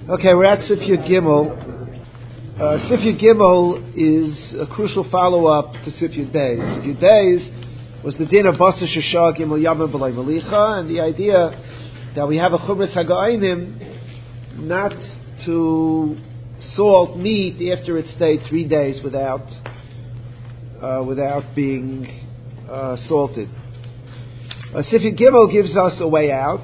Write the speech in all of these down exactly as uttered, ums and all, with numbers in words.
Okay, we're at Sifyud Gimel. Uh, Sifyud Gimel is a crucial follow-up to Sifyud Beis. Sifyud Beis was the din of Basa Shashah Gimel Yamim B'lai Malicha, and the idea that we have a Chumras Hagainim not to salt meat after it stayed three days without uh, without being uh, salted. Uh, Sifyud Gimel gives us a way out.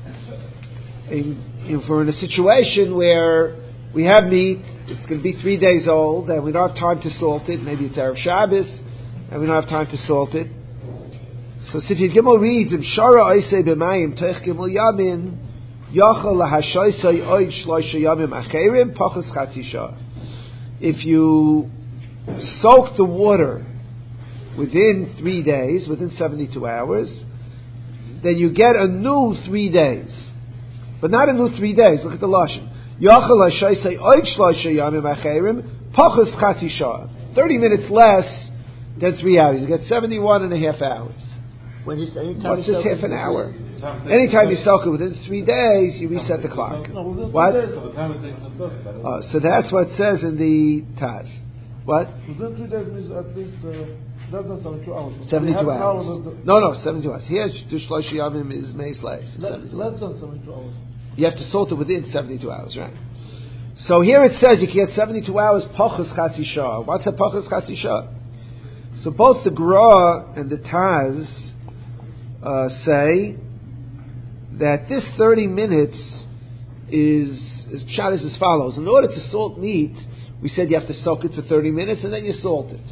In, If we're in a situation where we have meat, it's going to be three days old, and we don't have time to salt it. Maybe it's Erev Shabbos, and we don't have time to salt it. So Sifyud Gimel reads, "Im shara oisei b'mayim toich gimel yamin, yachal lahashoisei oid shloisha yamim acherim pachas chatzi shah." If you soak the water within three days, within seventy-two hours, then you get a new three days. But not a new three days. Look at the lashon. Yachal hashaysei oid shloisha yamim acherim pachas chatzi shah. Thirty minutes less than three hours. You get seventy-one and a half hours. When you, anytime What's you this soak half an hour? Anytime, anytime you soak it within three days, you reset the clock. No, within what? three days, so the time it takes to soak it. Uh, so that's what it says in the Taz. What? Within three days means at least uh, less than seventy-two hours. seventy-two hours. hours the, no, no, seventy-two hours. Here, the shloisha yamim is mei slaves. Less, less than seventy-two hours. You have to salt it within seventy-two hours, right? So here it says you can get seventy-two hours pachas chatzi shah. What's a pachas chatzi shah? So both the Gra and the Taz uh, say that this thirty minutes is is pshat is as follows. In order to salt meat, we said you have to soak it for thirty minutes and then you salt it.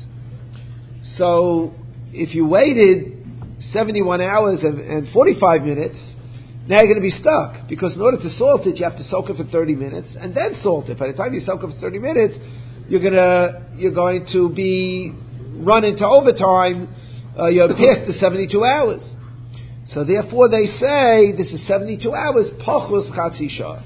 So if you waited seventy-one hours and, and forty-five minutes, now you're going to be stuck, because in order to salt it, you have to soak it for thirty minutes and then salt it. By the time you soak it for thirty minutes, you're gonna you're going to be run into overtime. Uh, you're past the seventy-two hours. So therefore, they say this is seventy-two hours pachus chatzi shah.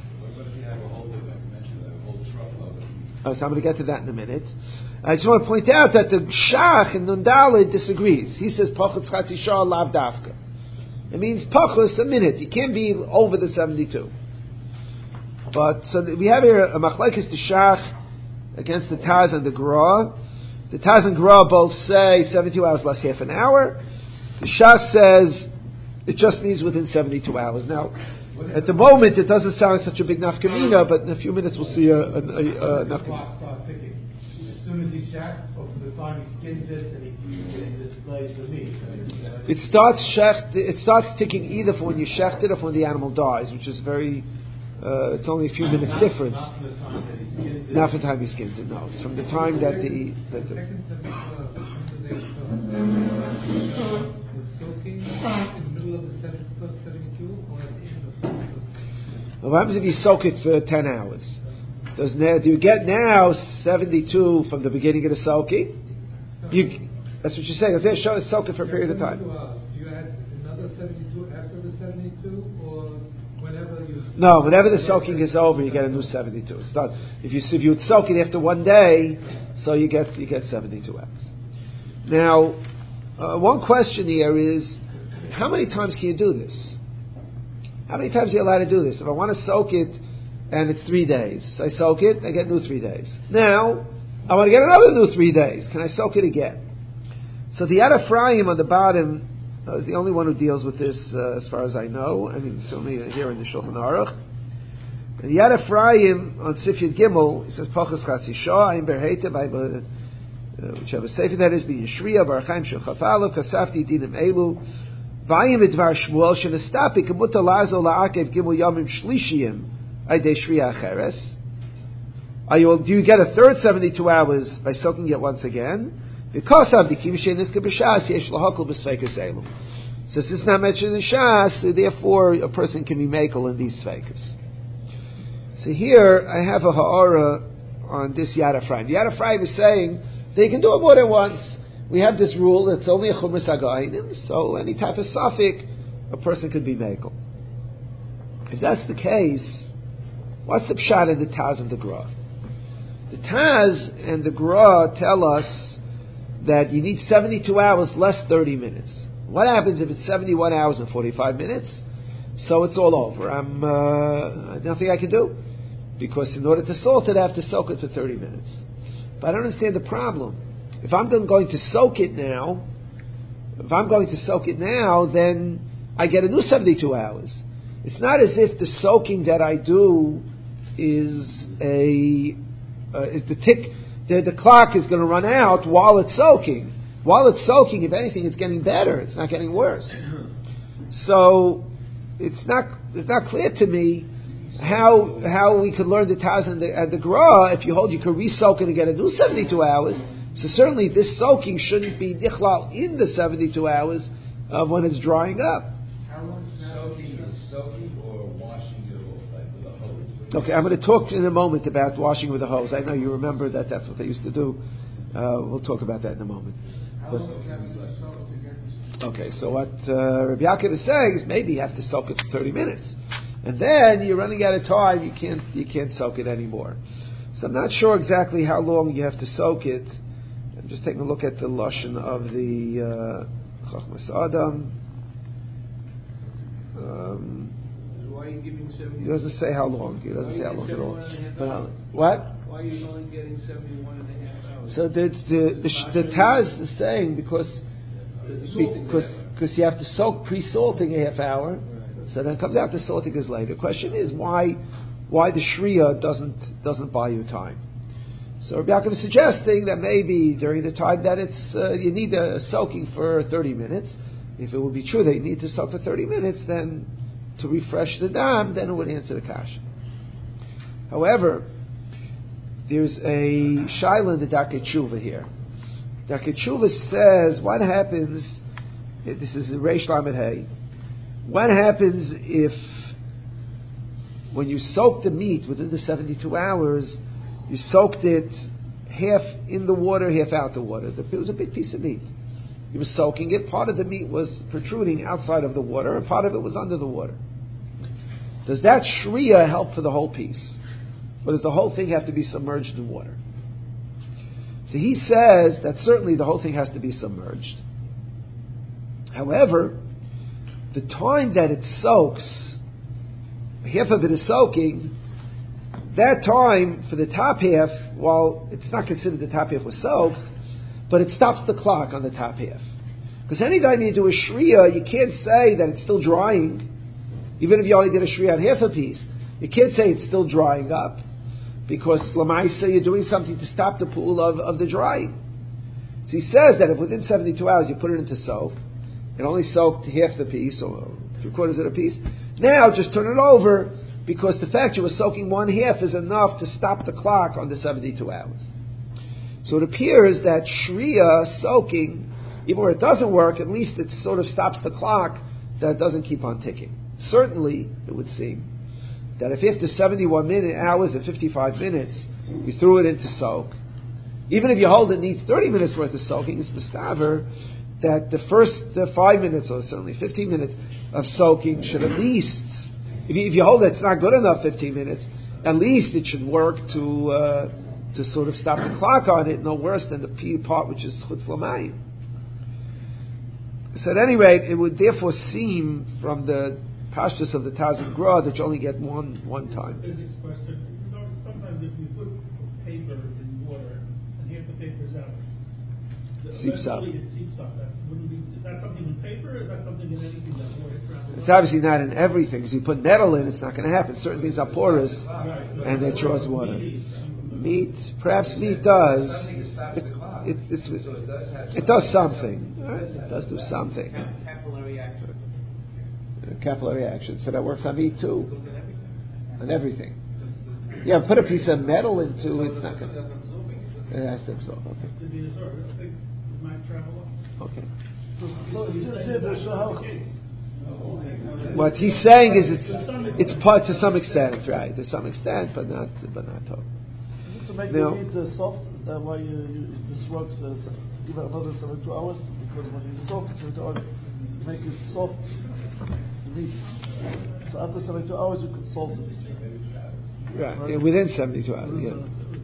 Oh, so I'm going to get to that in a minute. I just want to point out that the Shach in Nun Daled disagrees. He says pachus chatzi shah lav dafka. It means pachus a minute. You can't be over the seventy-two. But so we have here a machlekes the Shach against the Taz and the Gra. The Taz and Gra both say seventy-two hours less half an hour. The Shach says it just means within seventy-two hours. Now, at the moment, it doesn't sound such a big nafkamina, but in a few minutes we'll see a, a, a, a nafkamina. As soon as he shacks, or from the time he skins it and he it displays the meat. It starts shecht, it starts ticking either for when you shecht it or for when the animal dies, which is very. Uh, it's only a few minutes not, difference. Not from the time that he skins it. Not from the time he skins it. No, it's from the time that the that the. What happens if you soak it for ten hours? Does now, do you get now seventy-two from the beginning of the soaking? You, that's what you're saying. If they're showing soak it for a period of time. Do you add another seventy-two after the seventy-two, or whenever you? No, whenever the soaking is over, you get a new seventy-two. It's not, if you if you would soak it after one day, so you get you get seventy-two hours. Now, uh, one question here is, how many times can you do this? How many times are you allowed to do this? If I want to soak it and it's three days, I soak it, I get new three days. Now, I want to get another new three days. Can I soak it again? So the Yad Ephraim on the bottom uh, is the only one who deals with this uh, as far as I know. I mean, it's only here in the Shulchan Aruch. And the Yad Ephraim on Sifyud Gimel, he says, Pachas Chatzi Shah, Ein Berheita, by whichever sefer that is, B'yin Shriya, Barachaim Shel Chafalo, Kasafti Dinim Elu, Vayim Edvar Shmuel Shenestapi Kemuta Lazo La'akev Gimel Yamim Shlishiyim Aydei Shriya Acheres. Do you get a third seventy-two hours by soaking it once again? Because of the Kivishay Niska B'Shas Yesh Lahakol B'Sfeikas Eilu. Since it's not mentioned in Shas, therefore a person can be makel in these Sfeikas. So here I have a ha'ara on this Yad Ephraim. Yad Ephraim is saying they can do it more than once. We have this rule that's only a chumras hagainim, so any type of suffix, a person could be mekel. If that's the case, what's the pshat in the Taz and the Gra? The Taz and the Gra tell us that you need seventy-two hours less thirty minutes. What happens if it's seventy-one hours and forty-five minutes? So it's all over. I'm uh, nothing I can do. because in order to salt it, I have to soak it for thirty minutes. But I don't understand the problem. If I'm going to soak it now, if I'm going to soak it now, then I get a new seventy-two hours. It's not as if the soaking that I do is a uh, is the tick. The, the clock is going to run out while it's soaking. While it's soaking, if anything, it's getting better. It's not getting worse. So it's not it's not clear to me how how we could learn the Taz and the, and the Gra if you hold you could re-soak it and get a new seventy-two hours. So certainly this soaking shouldn't be nichlal in the seventy-two hours of when it's drying up. How long soaking is soaking or washing it off, like with a hose? Okay, I'm going to talk in a moment about washing with a hose. I know you remember that that's what they used to do. Uh, we'll talk about that in a moment. How But, long can you soak to get okay, so what uh, Rabbi Yaakov is saying is maybe you have to soak it for thirty minutes, and then you're running out of time. You can't you can't soak it anymore. So I'm not sure exactly how long you have to soak it. I'm just taking a look at the lashon of the Chachmas Adam. Um, Why are you giving seventy? he doesn't say how long. He doesn't say how long at all. But, uh, But what? why are you only getting seventy-one and a half hours? So the the the, the Taz is saying because because because you have to soak pre-salting a half hour, so then it comes out the salting is later. The question is why why the Shriya doesn't doesn't buy you time. So Rabbi Yaakov is suggesting that maybe during the time that it's uh, you need a soaking for thirty minutes. If it would be true that you need to soak for thirty minutes, then to refresh the dam, then it would answer the kasha. However, there's a shaila in the Darkei Tshuva here. Darkei Tshuva says, what happens, this is Reish Lamed Hey, what happens if, when you soak the meat within the seventy-two hours, you soaked it half in the water, half out the water. It was a big piece of meat. You were soaking it, part of the meat was protruding outside of the water, and part of it was under the water. Does that shriya help for the whole piece? Or does the whole thing have to be submerged in water? So he says that certainly the whole thing has to be submerged. However, the time that it soaks, half of it is soaking, that time for the top half, while it's not considered the top half was soaked, but it stops the clock on the top half. Because anytime you do a shriya, you can't say that it's still drying, even if you only did a shriya on half a piece. You can't say it's still drying up, because Lamaisa, you're doing something to stop the pool of, of the drying. So he says that if within seventy-two hours you put it into soak, it only soaked half the piece, or three quarters of the piece, now just turn it over, because the fact you were soaking one half is enough to stop the clock on the seventy-two hours. So it appears that shriya, soaking, even where it doesn't work, at least it sort of stops the clock, that it doesn't keep on ticking. Certainly, it would seem that if after seventy-one minute, hours and fifty-five minutes, you threw it into soak, even if you hold it needs thirty minutes worth of soaking, it's mistaver that the first uh, five minutes, or certainly fifteen minutes of soaking should at least, if you, if you hold it, it's not good enough fifteen minutes, at least it should work to uh, to sort of stop the clock on it, no worse than the P part, which is chutz l'mayim. So at any rate, it would therefore seem from the pashtus of the Taz and Gra that you only get one one time. Physics question. You know, sometimes if you put paper in water and half the paper's out, Seeps out. It seeps out. That's, wouldn't be, is that something in paper, or is that something in anything that water travels? It's obviously not in everything. Because you put metal in, it's not going to happen. Certain things are porous, Right, right. and it draws water. Meat, Meat, perhaps meat does. Something to stop It, the clock. it, it's, So it does have it does something. It does do something. Capillary action. Uh, Capillary action. So that works on meat too. Goes in everything. On everything. Yeah, put a piece of metal into it's not It going to. doesn't absorb it. It has to absorb. Okay. to be absorbed. I think it might travel up. Okay. So you say that so how What he's saying is it's it's part to some extent, right? To some extent, but not but not totally. to make No. the meat uh, soft? Is that why you, you, this works? Uh, to give it another seventy-two hours because when you soak it seventy-two hours, you make it soft. The meat. So after seventy-two hours, you can salt it. Right, yeah, within seventy-two hours. Yeah.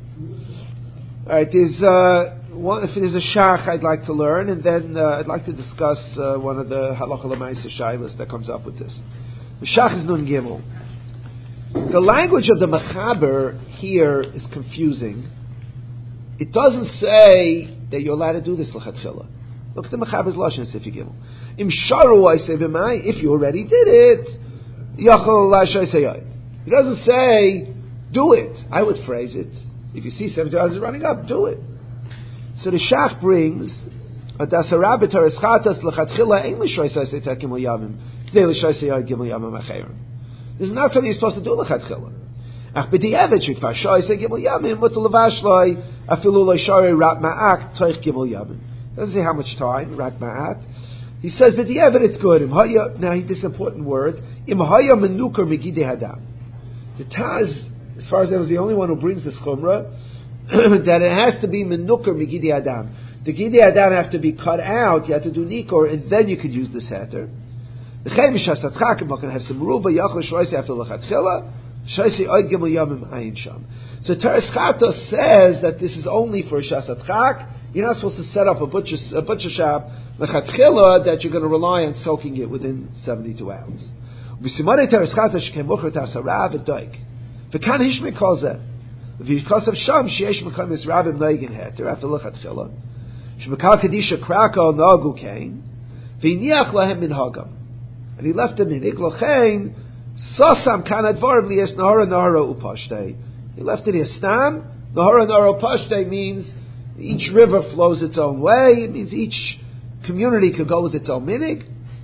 All right. There's uh, one. If there's a shach, I'd like to learn, and then uh, I'd like to discuss uh, one of the halacha l'maisa shaylas that comes up with this. The shach is nun gimel. The language of the Mechaber here is confusing. It doesn't say that you're allowed to do this l'chatchila. Look at the Mechaber's lashon if you give him. Im sharu I say b'mai, if you already did it, yachol lashai sayayit. It doesn't say do it. I would phrase it. If you see seventy hours running up, do it. So the Shach brings a dasarabitar eschatas l'chatchila ein l'shoy say tekim l'yavim k'dei l'shoy sayayit gimel yavim achayim. This is not something you're supposed to do l'chatchila. Ach b'di'evet shekvar shoy say gimel yavim mutal levash loy afilu loy shari rat ma'ak toich gimel yavim. Doesn't say how much time, rat ma'at. He says, but the evidence it's good. Now, this important words. Im haya menukar megidei hadam. The Taz, as far as I was the only one who brings this chumrah, that it has to be menukar megidei hadam. The gidei hadam have to be cut out. You have to do nikor, and then you could use the setter. The chem shasatchak, I'm going to have some ruba yachol shloisi after lachatchila. Shloisi oid gimel yamim ayin sham. So Teres Chata says that this is only for shasatchak. You're not supposed to set up a butcher, a butcher shop, lechatchila, that you're going to rely on soaking it within seventy-two hours. V'simone teres chata shekem mucher tasarav v'doik. V'kan hishme kol zeh. V'yikosav sham sheyesh mekom yisravim noigin heter after lechatchila. Shemekal kedisha krako nagu kain. V'iniach lahem min hagam. And he left them in iglochein. Sosam kan advarim liyes nahara nahara upashtei. He left it here. Stam nahara nahara upashtei means each river flows its own way. It means each community could go with its own minig.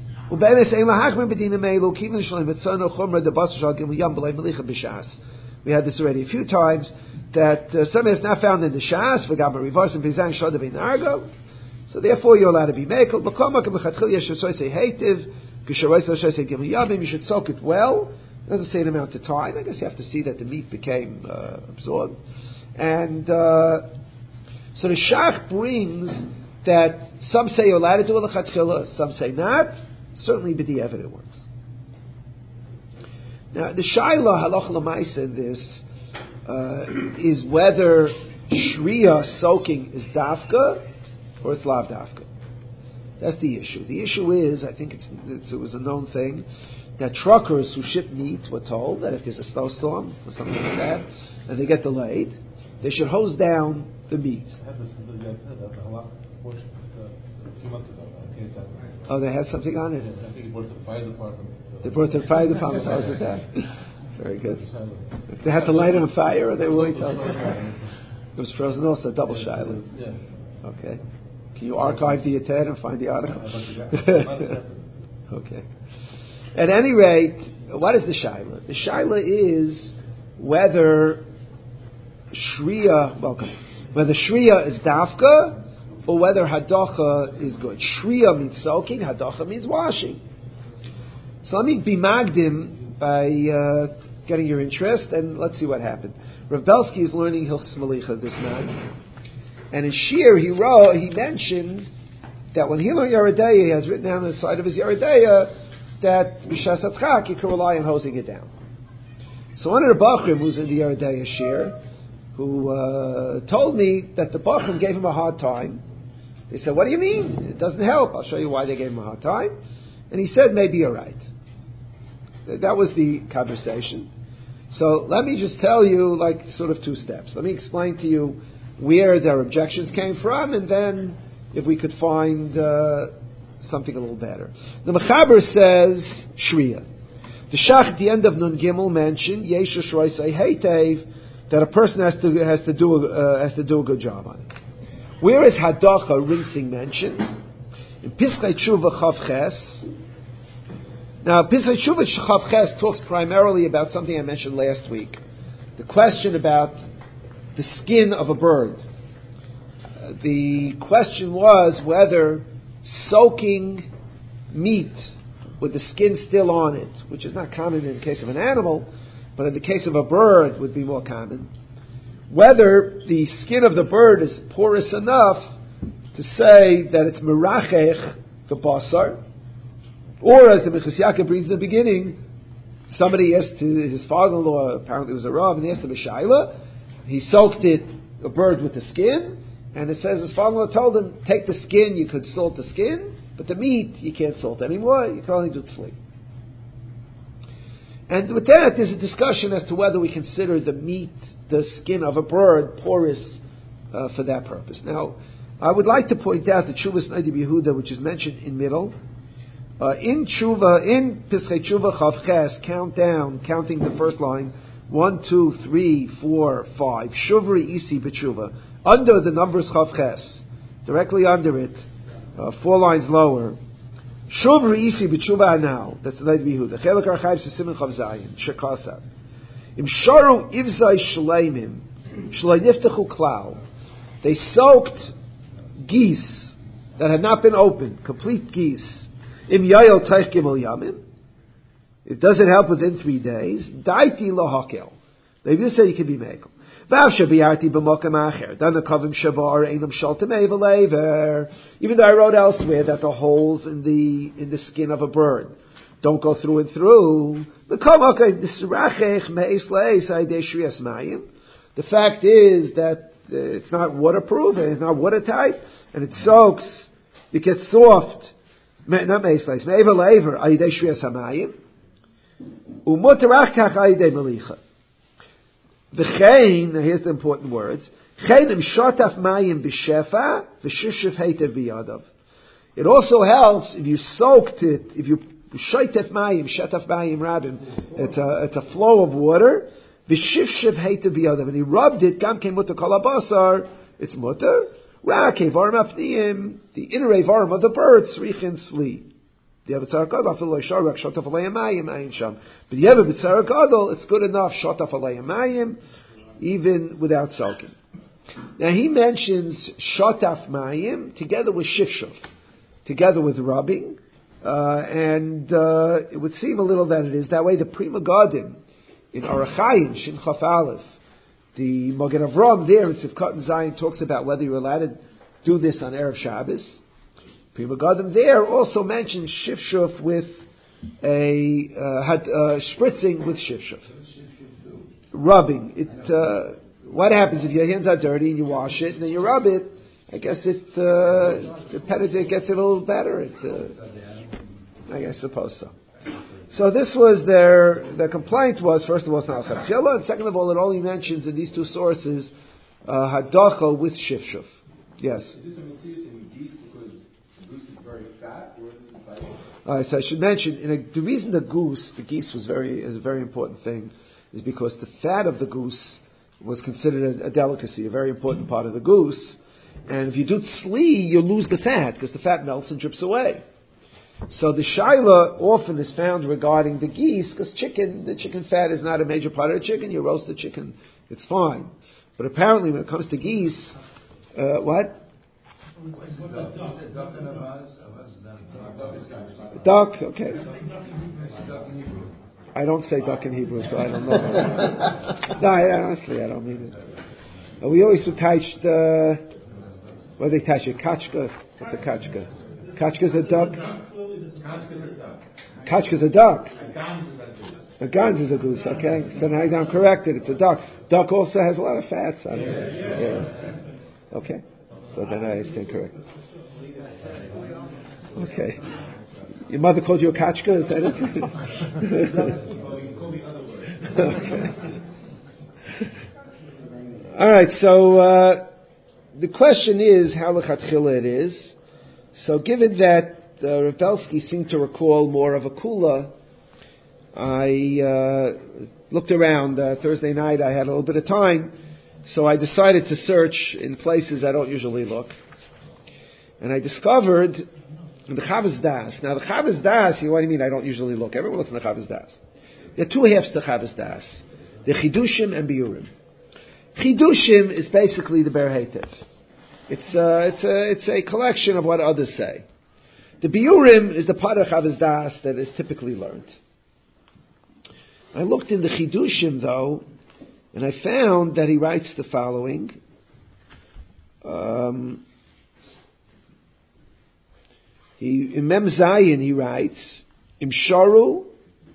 We had this already a few times, that uh, something that's not found in the Shas, so therefore you're allowed to be mekel. You should soak it well. It doesn't say an amount of time. I guess you have to see that the meat became uh, absorbed. And uh, so the Shach brings that some say you're allowed to do a lechatchila, some say not. Certainly, b'di'evet it works. Now, the Shaila halacha l'maisa in this uh, is whether shriya soaking is dafka or it's lav dafka. That's the issue. The issue is, I think it's, it's, it was a known thing, that truckers who ship meat were told that if there's a snowstorm or something like that, and they get delayed, they should hose down the meat. I had this, the, the, the, the halakha portion uh, a few months ago. Oh, they had something on it? Yeah, I think he brought it to the fire department. They brought it to the fire department, that was that. Very good. If they had to light it on fire, or they were willing to... It was frozen also, double yeah, shiloh. Yeah. Okay. Can you archive the Ated and find the article? Okay. At any rate, what is the shiloh? The shiloh is whether shriya, welcome, whether shriya is dafka, or whether hadacha is good. Shriya means soaking, hadacha means washing. So let me be magdim by uh, getting your interest, and let's see what happened. Rav Belsky is learning Hilchos Melicha this night, and in Shir he wrote, he mentioned that when he learned Yoreh De'ah, he has written down on the side of his Yoreh De'ah that b'shas atchak you can rely on hosing it down. So one of the Bachrim who's in the Yoreh De'ah Shir, who uh, told me that the Bachrim gave him a hard time. They said, what do you mean? It doesn't help. I'll show you why they gave him a hard time. And he said, maybe you're right. That was the conversation. So let me just tell you, like, sort of two steps. Let me explain to you where their objections came from, and then if we could find uh, something a little better. The Mechaber says, Shriya. The Shach at the end of Nun Gimel mentioned, Yeshu Shroisei Heitev, that a person has to has to do a, uh, has to do a good job on it. Where is hadacha, rinsing, mentioned? In Pischei Tshuva Chav Ches. Now, Pischei Tshuva Chav Ches talks primarily about something I mentioned last week. The question about the skin of a bird. Uh, the question was whether soaking meat with the skin still on it, which is not common in the case of an animal, but in the case of a bird would be more common, whether the skin of the bird is porous enough to say that it's merachech, the basar, or as the Minchas Yaakov brings in the beginning, somebody asked to his father-in-law, apparently it was a Rav, and he asked him a shaila, he soaked it, a bird with the skin, and it says his father-in-law told him, take the skin, you could salt the skin, but the meat, you can't salt anymore, you can only do tzli. And with that, there's a discussion as to whether we consider the meat, the skin of a bird, porous uh, for that purpose. Now, I would like to point out the Tshuvas Nadi Yehuda, which is mentioned in middle. Uh, in Tshuva, in Pischei Tshuva Chav Ches, count down, counting the first line, one, two, three, four, five. Shuvri Isi B'Tshuva. Under the numbers Chav Ches, directly under it, uh, four lines lower. Shuvri Isi B'Tshuva now. That's the Nadi Yehuda. Chelak Archayv Sisimon Chav Zayin. Shekasa. Im Sharu Ivzai Shleimim. Shlei Niftechu Klal. They soaked geese that had not been opened, complete geese. Im Yael Teich Gimel Yamim. It doesn't help within three days. Daiti Lahakel. They do say you can be mekel. Vav Shabiyarti B'Mokam Acher. Dan the Kavim Shavar Einam Shaltem Evelever. Even though I wrote elsewhere that the holes in the in the skin of a bird don't go through and through. The fact is that uh, it's not waterproof and it's not watertight and it soaks. It gets soft. Not meisleis. Me'ever lever ayidei shrias hamayim. Umoterach kach ayidei melicha. V'chein, here's the important words. Chein im shotaf mayim b'shefa v'shishiv heitev biyadav. It also helps if you soaked it, if you shoitef mayim, shetaf mayim rabim, it's a, it's a flow of water, v'shivshiv heitev biyadav, and he rubbed it, gam kein mutter kol habasar, it's mutter, rak evarim apniim, the inner evarim of the bird, srichin sli. The Avitzar Gadol, after lo yisharak, shotaf alayim mayim, ayin sham. But the Avitzar Gadol, it's good enough, shotaf alayim mayim, even without soaking. Now he mentions shotaf mayim together with shifshuf, together with rubbing, uh, and uh, it would seem a little that it is that way. The Pri Megadim in Orach Chaim Shin Chaf Aleph, the Magen Avram there in Sivkot and Zion talks about whether you're allowed to do this on Erev Shabbos. Pri Megadim there also mentions shifshuf with a uh, had, uh, spritzing with shifshuf, rubbing. It uh, what happens if your hands are dirty and you wash it and then you rub it? I guess it uh, the penetrate gets a little better. It, uh, I guess suppose so. So this was their their complaint was first of all it's not chachila, and second of all it only mentions in these two sources uh, hadacha with shifshuf. Yes. Is this a mitzvah in geese because the goose is very fat, or this is like? All right, so I should mention in a, the reason the goose, the geese was very is a very important thing, is because the fat of the goose was considered a, a delicacy, a very important part of the goose. And if you do tzli, you lose the fat because the fat melts and drips away. So the shaila often is found regarding the geese because chicken, the chicken fat is not a major part of the chicken. You roast the chicken, it's fine. But apparently, when it comes to geese, uh, what? Duck, okay. I don't say duck in Hebrew, so I don't know. No, I, honestly, I don't mean it. Uh, we always touched, uh, what do they touch it? Kachka. What's a kachka? Kachka's a duck? Kachka's a duck. A gans is a goose, okay? So now I'm corrected, it's a duck. Duck also has a lot of fats on it. Yeah. Okay. So then I stand corrected. Okay. Your mother called you a kachka, is that it? Okay. All right, so uh, the question is how lechatchila it is. So given that uh, Rav Belsky seemed to recall more of a kula, I uh, looked around uh, Thursday night. I had a little bit of time, so I decided to search in places I don't usually look. And I discovered in the Chavas Das. Now the Chavas Das, what do you mean I don't usually look? Everyone looks in the Chavas Das. There are two halves to Chavas Das. The Chidushim and Biurim. Chidushim is basically the Ber Heitev. It's, uh, it's, a, it's a collection of what others say. The Biurim is the part of Chavas Das that is typically learned. I looked in the Chidushim though, and I found that he writes the following. Um, he, in Mem Zayin he writes, Im Sharu,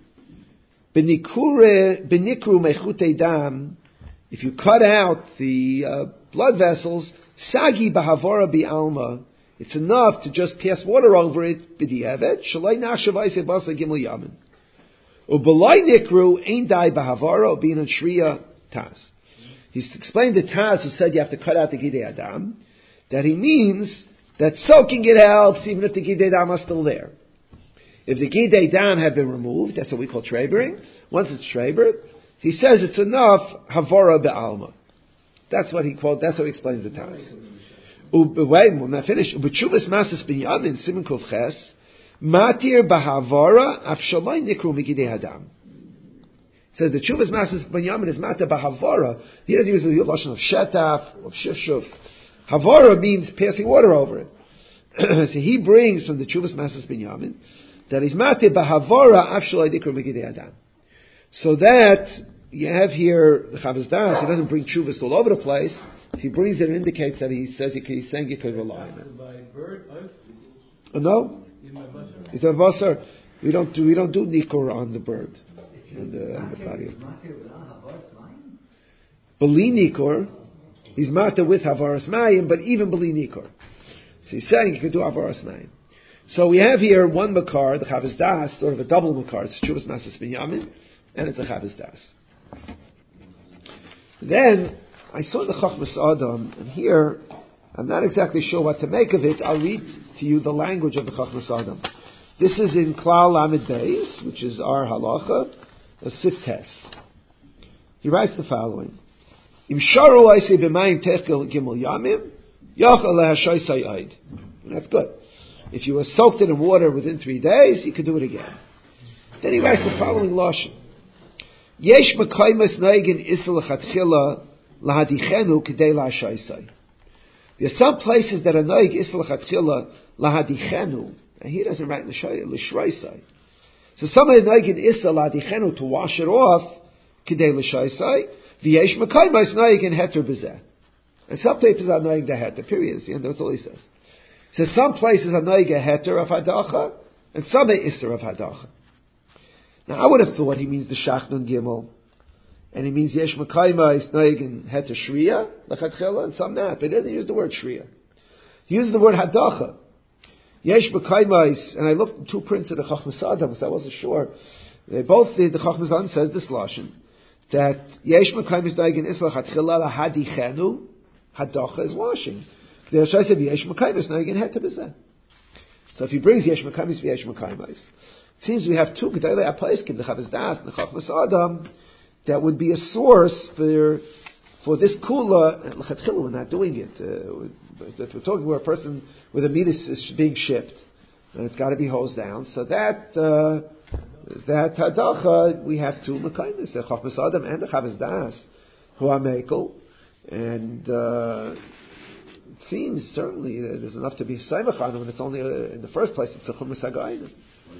Benikru Mechutei Dam, if you cut out the uh, blood vessels, Sagi Bahavora Bi'alma, it's enough to just pass water over it, B'di'evet, Shalai Nachshavai Sebasa Gimel Yamin. Ubelai nikru ein dai bahavara bin shriya taz. He's explained to Taz, who said you have to cut out the Gidei Adam, that he means that soaking it helps even if the Gidei Adam are still there. If the Gidei Adam had been removed, that's what we call trebering. Once it's trebered, he says it's enough havara be'alma. That's what he quote. That's how he explains the Taz. Wait, we're not finished. Ubechuvas masas binyamin simin kuf ches matir bahavara afshalai nikru migidei Adam. Says the Chuvas Masas Banyamin is Mata Bahavara. He doesn't use the lashon of Shetaf, of Shifshuf. Havara means passing water over it. So he brings from the Chuvas Masas Banyamin that he's Mata Bahavara Afshalai Dikru Megidei Adam. So that you have here the Chavaz Das. He doesn't bring Chuvas all over the place. If he brings it, it indicates that he says he can, he's saying you can rely on it. By bird, Oh, no, it's a Basar. We don't do we don't do Nikur on the bird. And the, and the patio. Beli Nikor, he's mata with Havaras Mayim, but even Beli Nikor. So he's saying you can do Havaras Mayim. So we have here one Makar, the Chavaz Das, sort of a double Makar. It's Chuvas Masas Binyamin, and it's a Chavaz Das. Then, I saw the Chachmas Adam, and here, I'm not exactly sure what to make of it. I'll read to you the language of the Chachmas Adam. This is in Klal Lamed Beis, which is our halacha, a siftes. He writes the following: Im sharu I say b'mayim techel gimel yamim, yachal lehashoisai oid. That's good. If you were soaked in water within three days, you could do it again. Then he writes the following lashon: Yesh mekaymes neigin isel lechatchila lahadichenu k'dei lahashoisai. There are some places that are neig isel lechatchila lahadichenu, and he doesn't write l'shroisai. So somebody noigin issa ladichenu to wash it off, kidei l'shaisai, v'yesh mekaymas noigin heter b'zeh. And some places are noigin the heter, period. See, and that's all he says. So some places are noigin heter of hadacha, and some are issa of hadacha. Now I would have thought he means the shachnun gimel, and he means yesh mekaymas noigin heter shriya, l'chatchela, and some not, but he doesn't use the word shriya. He uses the word hadacha. Yesh b'kaymais, and I looked at two prints of the Chachmas Adam, because I wasn't sure. They both did. The Chachmas Adam says this lashon that yesh b'kaymais daigin isla chatchila lahadichenu hadacha is washing. The Rosh said yesh b'kaymais daigin heta b'zeh. So if he brings yesh b'kaymais v'yesh b'kaymais, it seems we have two gedolei apaiskim, the Chavaz Das and the Chachmas Adam, that would be a source for for this kula. And l'chatchila we're not doing it. Uh, If we're talking about a person with a meat is being shipped, and it's got to be hosed down, so that uh, that hadacha we have two mekaymis, the Chachmas Adam and the Chavaz Das, who are mekel, and uh, it seems certainly that there's enough to be saimach on them, and it's only uh, in the first place it's a chumas hagayim.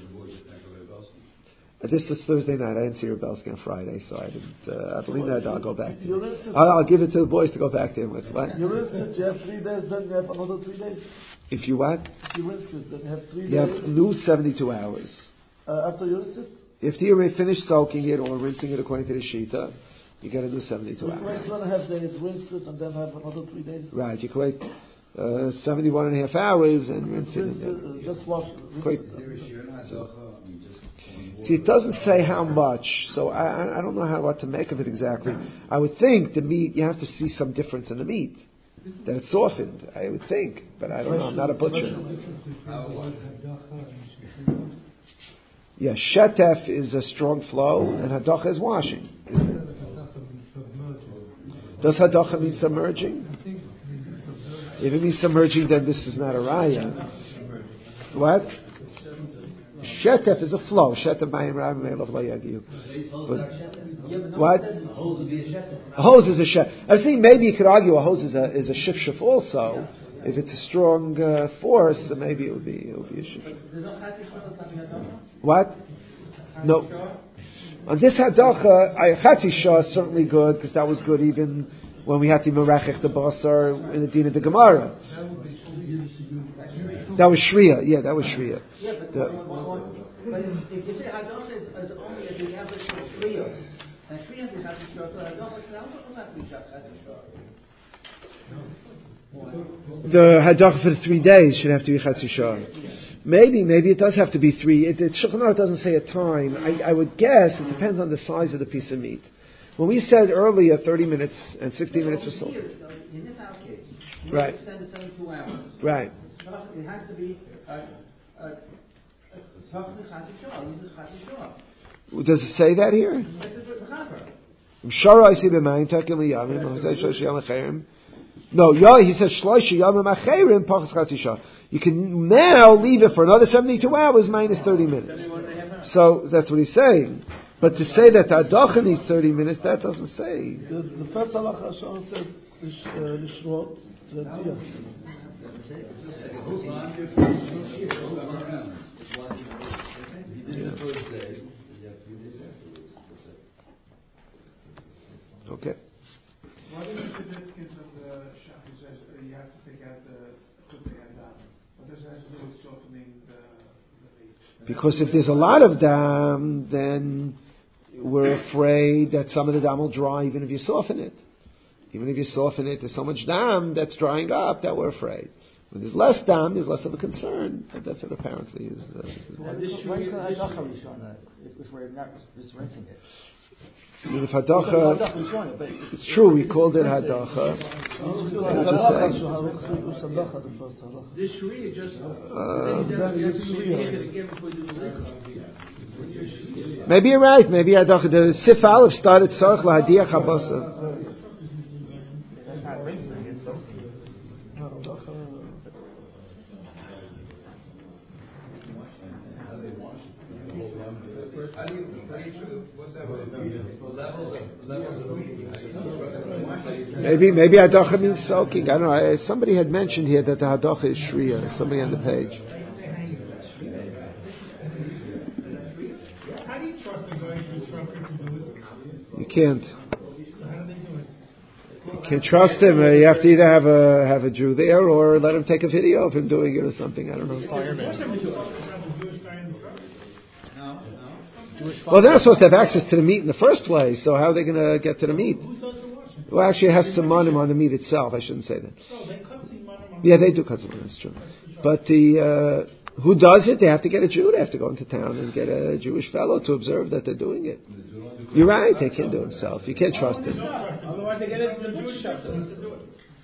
Uh, this is Thursday night. I didn't see Rebelsky on Friday, so I didn't. Uh, I believe that I'll go back. To I'll, I'll give it to the boys to go back to him with. What? You rinsed it. You have three days. Then you have another three days. If you what? If you rinsed it, then you have three you days. You have new seventy-two hours. Uh, after you rinse it. If you finish soaking it or rinsing it according to the shita, you get a new seventy-two you hours. wait two and a half days, rinse it, and then have another three days. Right. You can wait uh, seventy-one and a half hours and rinse, rinse it. it uh, just wash. Rinse it. See, it doesn't say how much, so I, I don't know how what to make of it exactly. I would think the meat, you have to see some difference in the meat, that it's softened. I would think, but I don't know. I'm not a butcher. Yeah, shetef is a strong flow, and hadacha is washing. Does hadacha mean submerging? If it means submerging, then this is not a raya. What? Shetef is a flow. Shetef mayim rabim elav lo yagiu. What? A hose is a shetef. I was thinking maybe you could argue a hose is a is a shifshuf also. If it's a strong uh, force, then maybe it would be it would be a shifshuf. What? No. On this hadacha, chatzi shah is certainly good because that was good even when we had to merachech the basar in the din of the Gemara. That was shriya. Yeah, that was shriya. Yeah, but, the, but if you say hadacha is, is only if you have it for shriya, and shriya is chatzi shah, so hadacha is not be chatzi shah. The hadacha for the three days should have to be chatzi shah. Maybe, maybe it does have to be three. It, it Shulchan Aruch doesn't say a time. I, I would guess it depends on the size of the piece of meat. When we said earlier thirty minutes and sixty minutes for salt. In this house case, you Right. extend it seventy-two hours. Right. It has to be uh, uh, uh, Does it say that here? No, yeah, he says shloisha yamim acherim pachas chatzisha. You can now leave it for another seventy-two hours minus thirty minutes. So that's what he's saying. But to say that the hadacha needs thirty minutes, that doesn't say. The, the first halacha Sharon said lishrot l'tiyah. Okay. What is the significance of the shach who says uh, you have to take out the chutei adam? What does that have to do with shortening the, the meat? Because if there's a lot of dam, then we're afraid that some of the dam will dry even if you soften it. Even if you soften it, there's so much dam that's drying up that we're afraid. When there's less dam, there's less of a concern. But that's what apparently is. Uh, is Why can hadacha rishona if we're not just rinsing it? I mean, if hadacha, it's true, we called it hadacha. This shriya just Uh, maybe you're right. Maybe hadacha. The Sif Aleph started tzarich lahadiach habasa. That's not rinsing, it's soaking. How do you, how do you, what's that word? Levels of, levels of meat. Maybe, maybe hadacha means soaking. I don't know. I, somebody had mentioned here that the hadacha is shriya. Somebody on the page. How do you trust them going to the trucker to do it? You can't. How do they do it? You can't trust him. Uh, you have to either have a have a Jew there or let him take a video of him doing it or something. I don't know. Well, they're not supposed to have access to the meat in the first place, so how are they going to get to the meat? Well, actually, it has some monim on the meat itself. I shouldn't say that. Yeah, they do cut some monim, that's true. But the uh, who does it? They have to get a Jew. They have to go into town and get a Jewish fellow to observe that they're doing it. You're right. They can't do it himself. You can't trust him. Otherwise, they get it from the Jewish shop to do it.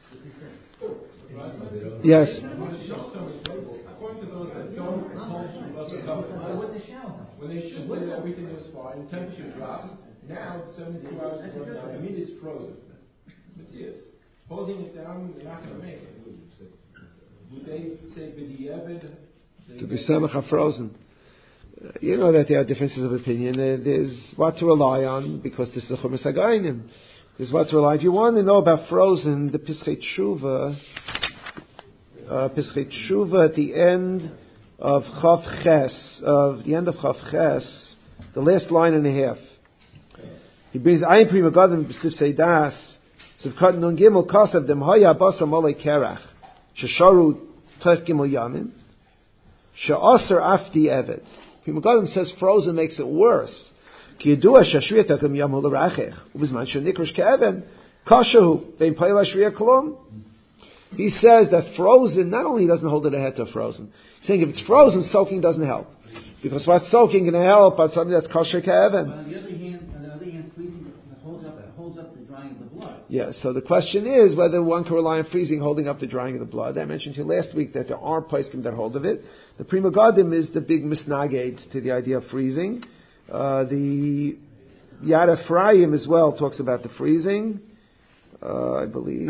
Yes. According to those that don't hold when they should do everything was fine, the temperature dropped. Now, seventy-two hours is going down. The meat is frozen. Matthias, posing it down, they're not going to make it. Would they say b'di'evid? To be semacha frozen. Uh, you know that there are differences of opinion. Uh, there's what to rely on because this is a chumas hagayim. There's what to rely. If you want to know about frozen, the Pischei Tshuva, uh, Pischei Tshuva at the end of Chav Ches, of the end of Chav Ches, the last line and a half. He brings Ayin Pri Megadim B'Sif Seidas Sivkat Nun Gimel Kasav Dem Haya Basa Molei Kerach Shesharu Tech Gimel Yamim She'aser Afdi Evet. Pri Megadim says frozen makes it worse. Ki Yedua Shashriya Tekem Yamul Rachech Ubizman Shenikrush Ke'even Kashahu Vein Payla Shriya Kolom. He says that frozen not only doesn't hold it ahead to frozen. He's saying if it's frozen, soaking doesn't help. Because what's soaking can help on something that's kosher ke'even. On the other hand, on the other hand, freezing holds up, holds up the drying of the blood. Yeah, so the question is whether one can rely on freezing holding up the drying of the blood. I mentioned to you last week that there are poskim that hold of it. The Pri Megadim is the big misnagate to the idea of freezing. Uh, the Yad Ephraim as well talks about the freezing, uh, I believe.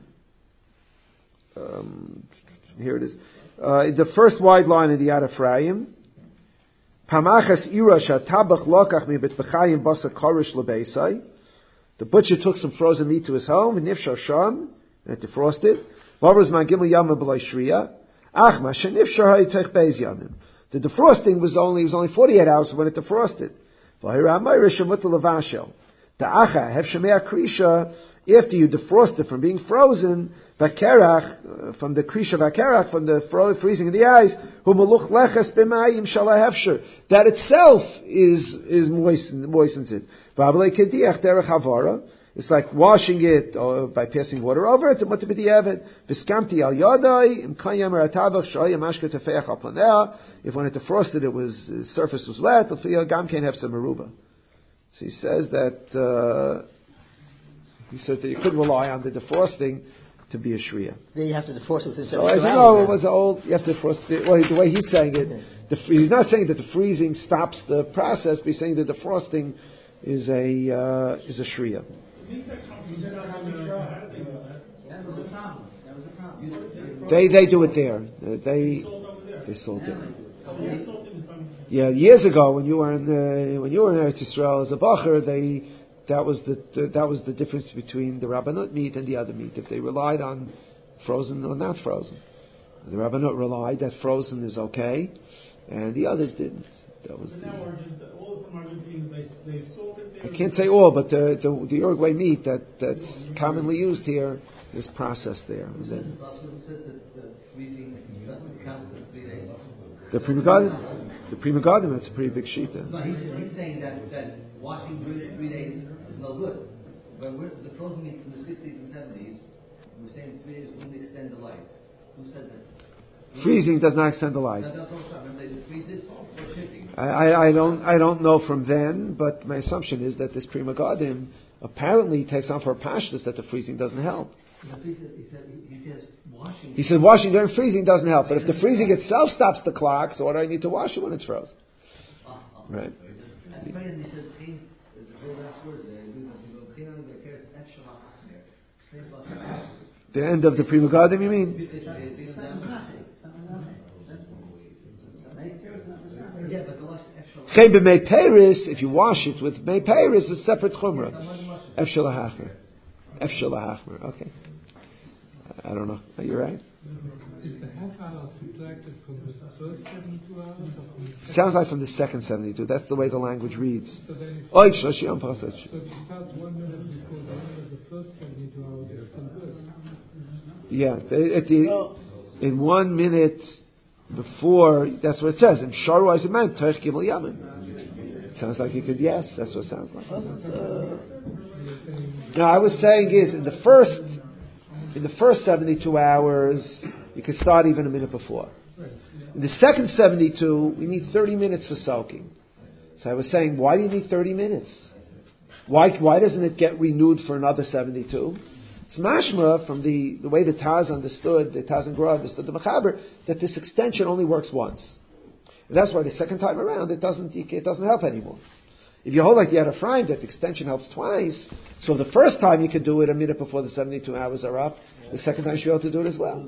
Um, here it is. Uh, the first wide line in the Yad Ephraim. Pamachas ira shatabach lokach mi betbechayim basa korish lebeisai. The butcher took some frozen meat to his home, and nifshar sham, and defrosted. Vavras man gimel yamim b'lay shriya. Ach ma shenifshar ha'itech beis yamim. The defrosting was only, it was only forty-eight hours when it defrosted. V'hira amayra shemut levashel. Ta'acha hef shemei krisha. After you defrost it from being frozen, vakerach, uh, from the krisha vakerach, from the fro- freezing of the ice, hu meluch leches b'mayim shalahefsher. That itself is is moisten, moistens it. V'ablei kediach derech havara, It's like washing it or by passing water over it. What to be the evet? Viskamti al yadai im kayam ratavach shoya mashka tefeach al planea. If when it defrosted, it was the surface was wet. The gam can have some aruba. So he says that uh, he says that you could rely on the defrosting to be a shriya. Then you have to defrost it within So I seventy-two said, hours. no, it then. was old. You have to defrost it. Well, the way he's saying it, the, he's not saying that the freezing stops the process, but he's saying that the defrosting is a uh, is a shriya. That was the problem. That was the problem. They they do it there. Uh, They they sold it. Yeah, years ago when you were in the, when you were in Eretz Yisrael as a bacher, they that was the, the that was the difference between the Rabbanut meat and the other meat. If they relied on frozen or not frozen, the Rabbanut relied that frozen is okay, and the others didn't. That was. But now Argent, all from Argentina, they they sold it there. I can't say all, but the the, the Uruguay meat that that's commonly used here is processed there. And then, the Prima Garden, the Prima Garden, that's a pretty big sheeta. No, he's, he's saying that, that washing during the three days is no good. But we're, the frozen meat from the sixties and seventies, we're saying three days wouldn't extend the life. Who said that? Freezing does not extend the life. That, that's all right. Remember, they freeze it or shipping. I, I, I don't I don't know from then, but my assumption is that this Prima Garden apparently takes on for a pashtus that the freezing doesn't help. He said, he said, he says washing. He said washing during freezing doesn't help, but if the freezing itself stops the clock, so why do I need to wash it when it's frozen? Uh, uh, Right. At the very end, he said, "Clean." The very last words there. You know, clean out the cares. Extra there. The end of the Prima Garden, you mean? Yeah, but the last extra. Chen b'mei Paris, if you wash it with mei Paris, it's a separate chumrah. F shalahachmer. F shalahachmer. Okay. I don't know. Are you right? Is the half hour subtracted from the first seventy-two hours? Or from the second? Sounds like from the second seventy-two. That's the way the language reads. So then if, Oy, shloshi yom pasach. so if you start one minute before the end of the first seventy-two hours, it's still good. Yeah. they- At the, in one minute before, that's what it says. In sharu aziman terech gimel yamim. Sounds like you could, yes, that's what it sounds like. No, I was saying is, in the first, in the first seventy-two hours, you can start even a minute before. In the second seventy-two, we need thirty minutes for soaking. So I was saying, why do you need thirty minutes? Why, why doesn't it get renewed for another seventy-two? It's mashma from the, the way the Taz understood, the Taz and Gra understood the Mechaber, that this extension only works once. And that's why the second time around, it doesn't, it doesn't help anymore. If you hold like the Yad Ephraim, that the extension helps twice, so the first time you could do it a minute before the seventy-two hours are up, the second time you should be able to do it as well.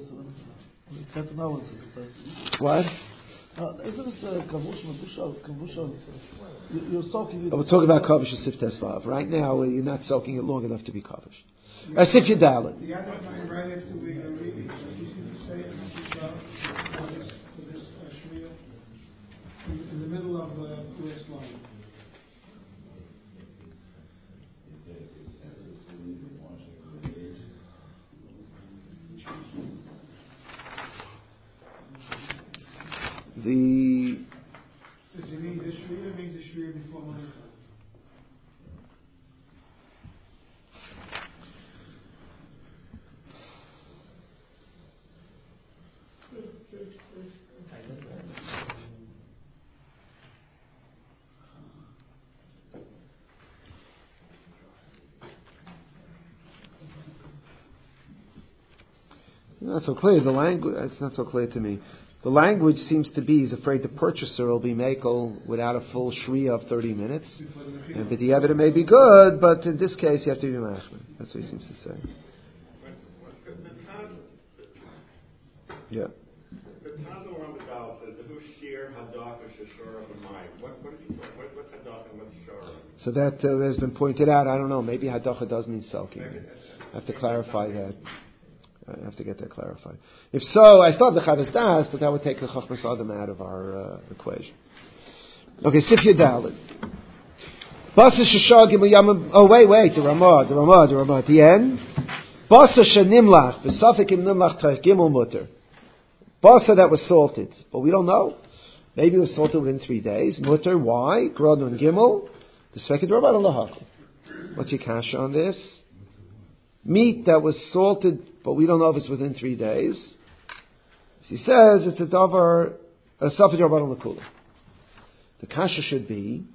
What? Uh, isn't it uh, kavush mabushal? Kavushal. You- You're soaking it. Oh, we're talking about kavish and sif tesvav. Right now, you're not soaking it long enough to be kavish. Uh, sif yadalit. The other time, right after we are reading, so you seem to say it for this, for this uh, shmiyah, in, in the middle of the last line. The Does it mean the shmiyah means the shmiyah before Monica? not so clear. The language, it's not so clear to me. The language seems to be, he's afraid the purchaser will be makel without a full shriya of thirty minutes. And but the evidence may be good, but in this case you have to be mashman. That's what he seems to say. Yeah. The Taz on the Dal says the who shear hadaka shashor of the mind. What what is he talking? What, what's hadaka and what's shor? So that uh, has been pointed out. I don't know. Maybe hadacha does mean soaking. I have to clarify that. I have to get that clarified. If so, I still have the Chavas Das, but that would take the Chachmas Adam out of our uh, equation. Okay, Sif Yudalid. Basa Shashar Gimel Yamim. Oh, wait, wait. The Ramah, the Ramah, the Ramah. At the end. Basa Shanimlach. V'safik im Nimlach Teich Gimel Mutter. Basa that was salted. But we don't know. Maybe it was salted within three days. Mutter, why? Grodun Gimel. The second Ramah, Allah Hakul. What's your kasha on this? Meat that was salted, but we don't know if it's within three days. He says it's a davar, a safed rabbanon l'kula. The kasha should be,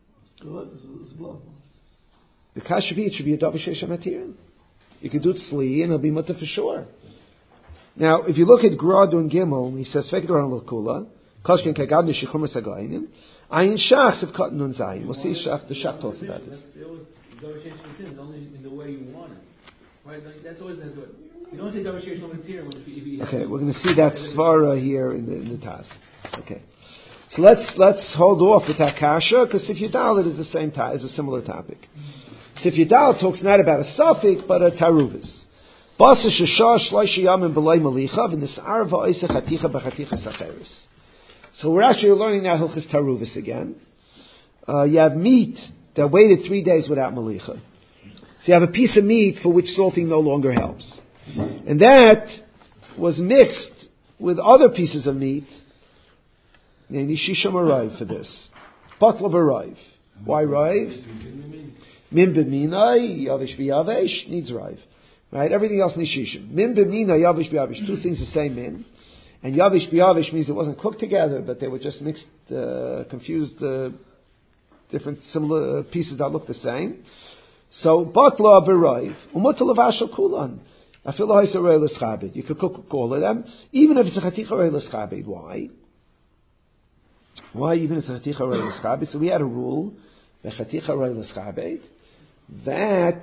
the kasha should be, it should be a davar sheish matirin. You could do it sli and it'll be mutter for sure. Now, if you look at Gradu and Gimel, he says safed rabbanon l'kula, kashkin kagad nishichum esagainim, ayin shach sev kat nun zayin. We'll see shach, the shach talks about this. Davar sheish matirin is only in the way you want it. Right? That's always that's what. You don't say davar sheish matirin if you. Okay, we're going to see that svara here in the in the Taz. Okay, so let's let's hold off with that kasha because Sif Yudalit is the same ta- is a similar topic. Sif Yudalit talks not about a suffix but a taruvis. Basa sheshash shloisha yamim b'lay malicha v'nisar v'oisech haticha b'chaticha sacheris. So we're actually learning now hilchis taruvis again. Uh, you have meat that waited three days without malicha. So you have a piece of meat for which salting no longer helps. And that was mixed with other pieces of meat. And Yishisham arrived for this. Patla b'raiv. Why raiv? Mim b'minai, yavish b'yavish, needs raiv. Right? Everything else nishishim. Mim b'minai, yavish b'yavish. Two things the same min. And yavish b'yavish means it wasn't cooked together, but they were just mixed, uh, confused, uh, different similar pieces that look the same. So, batla b'raiv, umuta levashal kulan. Afil ha'isarei l'schabed. You could cook all of them, even if it's a chaticha rei l'schabed. Why? Why even if it's a chaticha rei l'schabed? So we had a rule, the chaticha rei l'schabed, that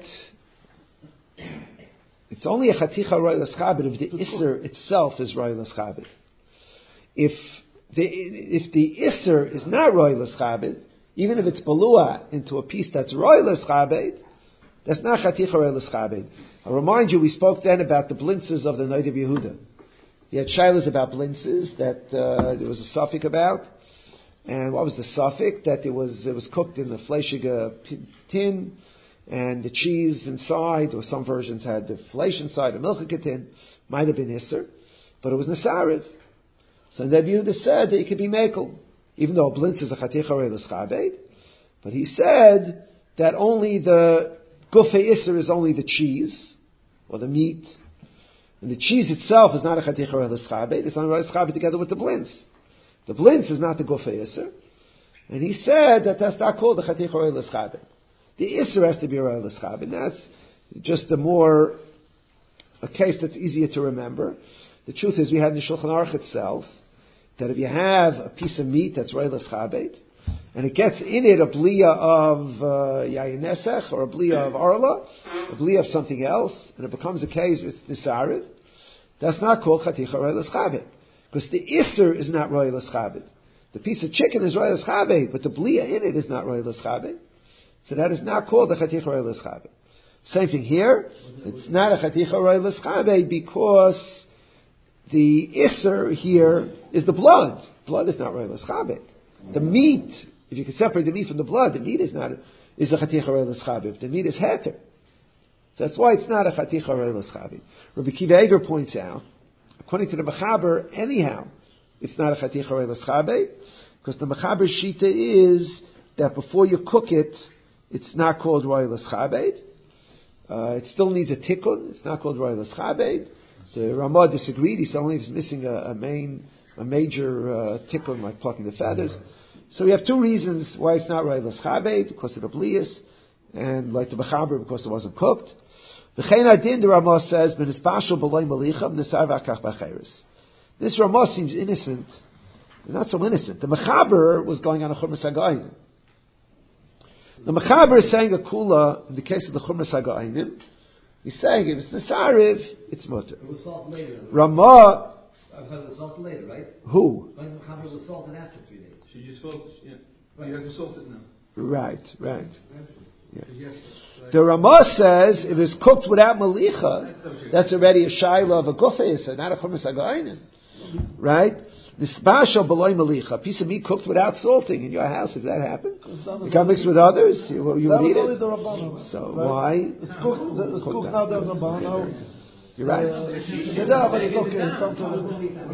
it's only a chaticha rei l'schabed if the isser itself is rei l'schabed. If the if the isser is not rei l'schabed, even if it's balua into a piece that's rei l'schabed, that's not chaticha rei l'schabed. I'll remind you, we spoke then about the blintzes of the Noid of Yehuda. He had shilas about blintzes that uh, there was a suffix about. And what was the suffix? That it was it was cooked in the fleshiga tin, and the cheese inside, or some versions had the flesh inside, the milchika tin, might have been isser, but it was nesariv. So Noid of Yehuda said that it could be mekel, even though a blintz is a chaticha rei l'schabed. But he said that only the gufei isser is only the cheese, or the meat. And the cheese itself is not a chaticha rei l'schabed, it's not rei l'schabed together with the blintz. The blintz is not the gufei isser. And he said that that's not called the chaticha rei l'schabed. The isser has to be rei l'schabed. That's just a more, a case that's easier to remember. The truth is we had in the Shulchan Aruch itself, that if you have a piece of meat that's rei l'schabed, and it gets in it a blia of uh, yayin nesech, or a blia of arla, a blia of something else, and it becomes a case, it's nisariv, that's not called chaticha rei l'schabed. Because the isser is not rei l'schabed. The piece of chicken is rei l'schabed, but the blia in it is not rei l'schabed. So that is not called a chaticha rei l'schabed. Same thing here. It's not a chaticha rei l'schabed because the isser here is the blood. Blood is not rei l'schabed. The meat, if you can separate the meat from the blood, the meat is not a, is a chaticha rei l'schabed. The meat is heter. So that's why it's not a chaticha rei l'schabed. Rabbi Kiva Eger points out, according to the Mechaber, anyhow, it's not a chaticha rei l'schabed, because the Mechaber shita is that before you cook it, it's not called rei l'schabed. Uh, it still needs a tikkun. It's not called rei l'schabed. The Ramah disagreed. He said only if it's missing a, a main, a major uh, tikkun, like plucking the feathers. So we have two reasons why it's not rei l'schabed, because of the blias, and like the Mechaber, because it wasn't cooked. V'chein adin, the Ramah says, b'nispashal b'loy malicha b'nisar v'akach b'acheres. This Ramah seems innocent. Not so innocent. The Mechaber was going on a chumras hagayim. The Mechaber is saying a kula in the case of the chumras hagayim. He's saying if it's nisariv, it's mutter. It was salt later. I'm Ramah. sorry, it was salted later, right? Who? When the Mechaber was salted after three days. So you just focus, yeah. Right. You have to salt it now. Right, right. Yeah. Yes. The Ramah says if it's cooked without malicha, that's already a shaila of a gufei, not a chumras hagayim. Right? Nispashal b'loy malicha, a piece of meat cooked without salting in your house. If that happened, it got mixed with others. You, you would eat it. So right? Why? It's cooked. It's cooked now. There's a now. You're right. Uh, yeah, but it's okay. It's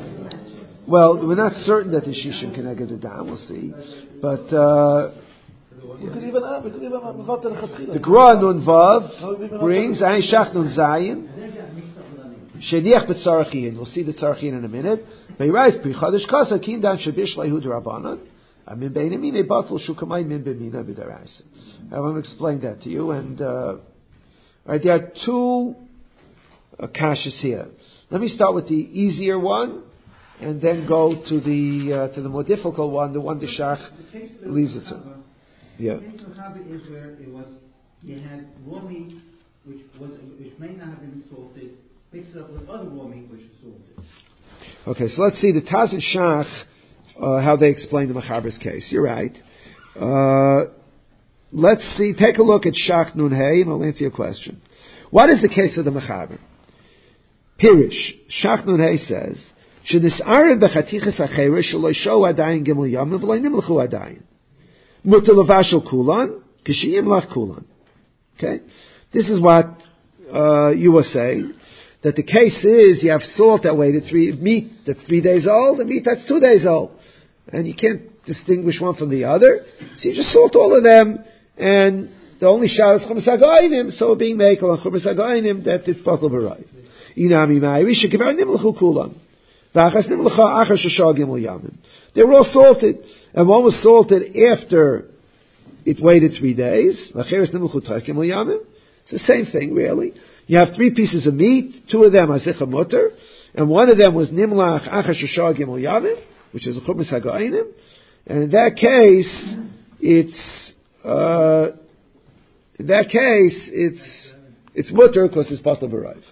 something. Well, we're not certain that the shishim can get the dam. We'll see, but uh, We could even have, we could even have Mevatel Lechatchila. The Gra Nun Vav brings Ein Shach Nun Zayin. Sheniach b'tzarachin. We'll see the tzarachin in a minute. Beirais pri chadash kasa kindan shabish lehu d'Rabbanan. Amin beinamine batul shukamay min b'mina b'daraisa. I want to explain that to you. And uh, right, there are two uh, kashas here. Let me start with the easier one, and then go to the uh, to the more difficult one, the one the Shach leaves it to. Yeah. The case of Chabad is where it was, you had raw meat, which was which may not have been salted, mixed it up with other raw meat which was salted. Okay, so let's see the Taz and Shach, uh, how they explain the Mechaber's case. You're right. Uh, let's see, take a look at Shach Nun Hey, and I'll answer your question. What is the case of the Mechaber? Pirish, Shach Nun Hey says, Sh'nis'arev b'chatichas ha'cheresh sh'lo show adayin gimel yamim v'lo nimlchu adayin. Mutter levashel kulan, k'shiyim lach kulan. Okay? This is what uh, you were saying. That the case is you have salt that waited three, meat that's three days old, and meat that's two days old. And you can't distinguish one from the other. So you just salt all of them, and the only shah is chumas hagainim, so being mekel on chumas hagainim, that it's batal b'rayv. Inami ma'iri shekivar nimlechu kulam. V'achas nimlecha achar sheshah gimel yamim. They were all salted, and one was salted after it waited three days. V'acheres nimlechu tach gimel yamim. It's the same thing, really. You have three pieces of meat, two of them are zicha mutter, and one of them was nimlach achar sheshah gimel yamim, which is a chumas hagainim, and in that case, it's uh, in that case it's it's mutter because it's batal b'rayv.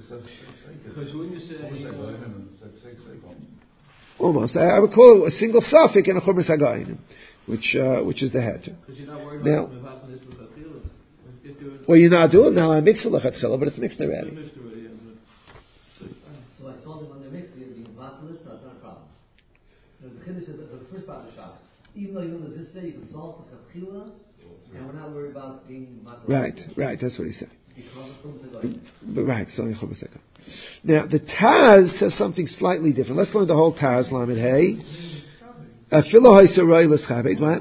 Almost, I, I would call it a single suffix and a chumas hagainim, which uh, which is the heter. Now, well, you're not doing now. I mix it lechatchila, but it's mixed already. So I saw them on the mix. We have been vatalist. That's not a problem. The chiddush is the first part of the shach. Even though you know this say you can solve the lechatchila, and we're not worried about being vatalist. Right, right. That's what he said. But, but right, so now the Taz says something slightly different. Let's learn the whole Taz. Lamed Hey. Afilo ha'isa roilas chabed. What?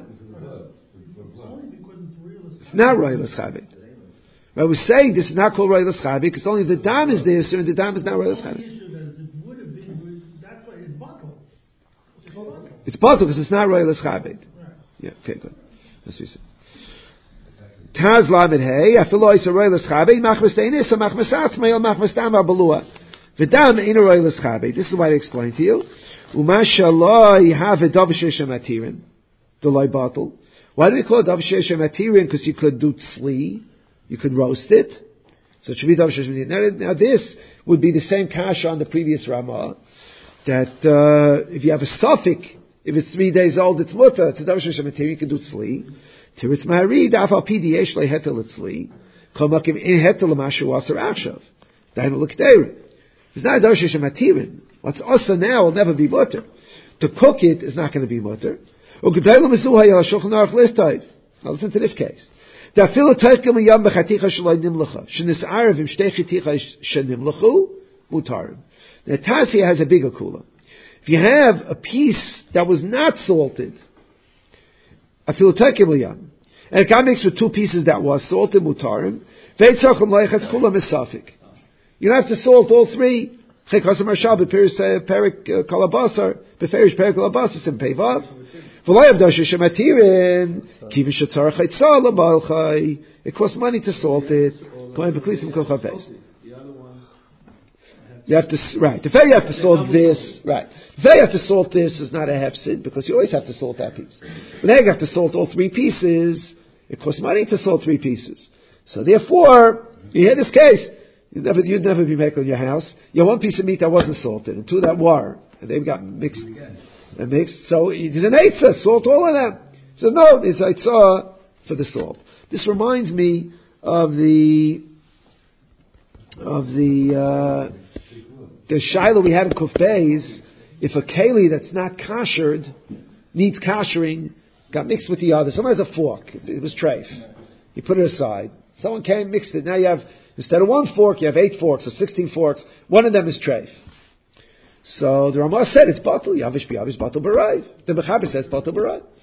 It's not roilas chabed. I was saying this is not called roilas chabed because only the dam is there, so the dam is not roilas chabed. That's why it's bottle. It's bottle because it's not roilas chabed. Yeah. Okay. Good. That's what we said. Taz lamed hey, afilo is a roilas chabed, machmas teinis, or machmas atzmei, or machmas dam abelua. V'dam in a roilas chabed. This is what I explained to you. Umashallah, you have a davashesh matirin, the loy bottle. Why do we call it davashesh matirin? Because you could do tzli, you could roast it. So it should be davashesh matirin. Now, now this would be the same kasha on the previous Ramah, that uh, if you have a suffix, if it's three days old, it's mutter, it's a davashesh matirin, you can do tzli. Tiritz ma'ari, da'afal pi diyesh le'hetel etzli, kol makim in hetel l'mashu aser achshav. Dainu l'k'deirin. It's not a davashesh matirin. What's asa now will never be mutter. To cook it is not going to be mutter. Now listen to this case. Now Taz has a bigger kula. If you have a piece that was not salted, and it got mixed with two pieces that was salted, mutarim, you don't have to salt all three. Chekasam Marshal b'Peris Perik Kalabasar b'Ferish Perik Kalabasar Sim Peivav. V'Lay Avdash Shematirin Kivin Shatzar Chaytzah LaBalchai. It costs money to salt it. Going b'Klisim Kochaves. You have to right. The fact you have to salt this right. The fact you have to salt this is not a hefsid because you always have to salt that piece. But now you have to salt all three pieces. It costs money to salt three pieces. So therefore, you hear this case. You'd never, you'd never be making your house. You have one piece of meat that wasn't salted, and two that were, and they've got mixed, and mixed. So there's an eitzah, salt all of them. He says no, there's eitzah for the salt. This reminds me of the of the uh, the shiloh we had in Kufay's. If a keli that's not kashered needs kashering, got mixed with the other. Someone has a fork. It was treif. You put it aside. Someone came, mixed it. Now you have. Instead of one fork, you have eight forks or sixteen forks. One of them is treif. So the Ramah said it's batal. Yavish biyavish batal b'rayv. The Mechaber says batal b'rayv.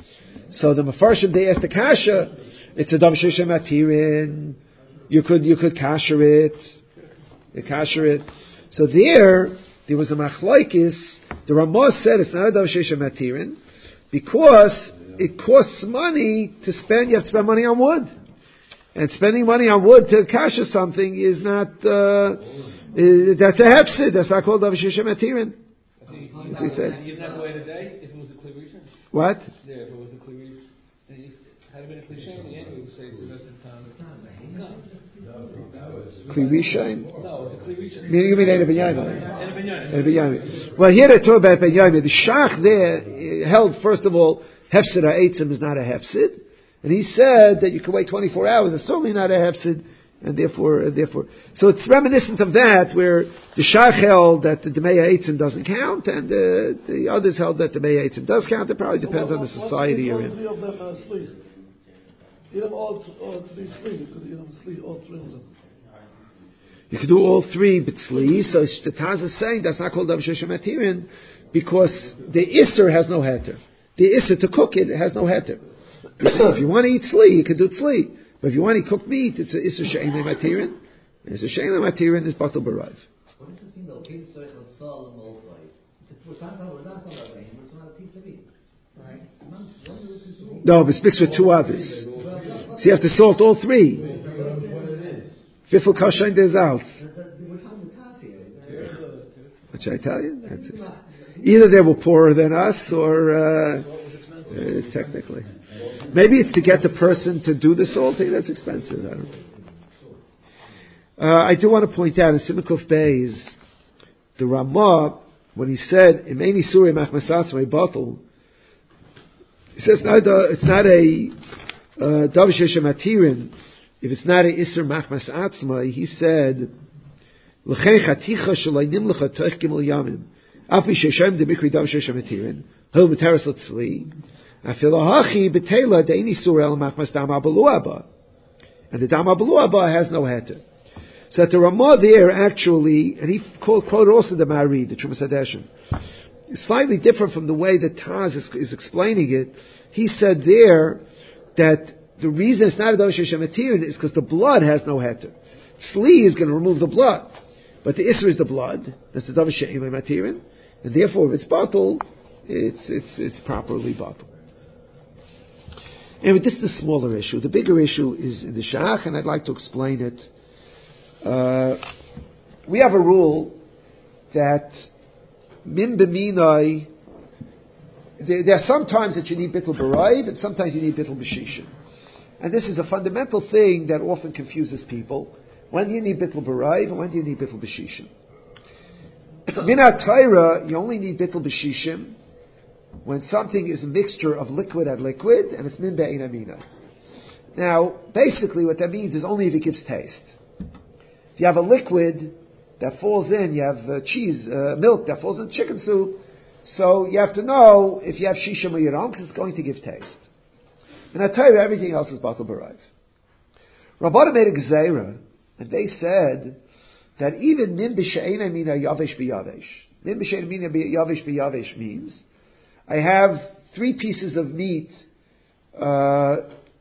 So the Mefarshim, they asked the kasha, it's a Dav Sheshem Atirin, you could, you could kasher it, you kasher it. So there, there was a machlaikis, the Ramah said it's not a Dav Sheshem Atirin, because it costs money to spend, you have to spend money on wood. And spending money on wood to kasher something is not, uh, is, that's a hefsid, that's not called Dav Sheshem Atirin. That's what he said. You have to wait a day if it was a cleavage? What? Yeah, if it was a cleavage. Had it been a cliche, in the end we would say it's the best of time. No. Klivishain? No, it's a cleavage. You mean Eina Binyamin? Eina Binyamin. Well, here they talk about Binyamin. The Shach there held, first of all, Hefsid HaEitzim is not a Hefsid. And he said that you can wait twenty-four hours. It's certainly not a Hefsid. And therefore, uh, therefore, so it's reminiscent of that, where the Shach held that the Demei HaEitzim doesn't count, and uh, the others held that the Demei HaEitzim does count. It probably depends so on the what, society you're all in. three of them uh, sleep. You have all, all three sleep, because you have sleep, all three of them. You can do all three b'tzli. So the Taz is saying that's not called Dav Sheshem Atirin, because the Isser has no heter. The Isser to cook it has no heter. If you want to eat tzli, you can do tzli. But if you want to cook meat, it's a Isser She'ein Matirin. Isser She'ein Matirin is Batul B'Raiv. What is this thing though? Kim Soich on Sol and Molfai. We're not talking about that, we're talking about a piece of meat. Right? No, but it's mixed with two others. So you have to salt all three. Fifel Kashain Dezalt. What should I tell you? That's it. Either they were poorer than us, or uh, uh, technically. Maybe it's to get the person to do the salting. That's expensive. I don't know. Uh, I do want to point out in Simukov Beis, the Ramah, when he said, Imeni Suri Machmasatz my bottle, he says not a, it's not a Dav Sheshem Atirin, if it's not a Isser Machmas Atzmai, he said, L'chein chaticha shalai nimlecha toich gimel yamim, afi sheshem de mikri Dav Sheshem Atirin, hil b'teres l'tzli, afil hachi b'teila de'ini Suri el Machmas Dam Abalu Abba. And the Dam Abalu Abba has no heter. So that the Ramah there actually, and he called, quoted also the Mari, the Trumas Hadeshim, slightly different from the way that Taz is, is explaining it. He said there that the reason it's not a Dav Sheshem Atirin is because the blood has no heter. Tzli is going to remove the blood, but the Isra is the blood. That's the Dav Sheshem Atirin, and therefore if it's bottled, it's it's it's properly bottled. Anyway, this is the smaller issue. The bigger issue is in the Shach, and I'd like to explain it. Uh, we have a rule that min b'minai, there, there are some times that you need bittul b'raiv, and sometimes you need bittul b'shishim. And this is a fundamental thing that often confuses people. When do you need bittul b'raiv, and when do you need bittul b'shishim? Min ha'Torah, you only need bittul b'shishim when something is a mixture of liquid and liquid, and it's min be'ein amina. Now, basically what that means is only if it gives taste. If you have a liquid that falls in, you have uh, cheese, uh, milk that falls in chicken soup, so you have to know if you have shishim or you don't, because it's going to give taste. And I tell you, everything else is batul b'raiv. Rabbana made a gezeira, and they said that even min b'she'ein amina yavesh b'yavesh. Min b'she'ein amina yavesh b'yavesh means I have three pieces of meat. Uh,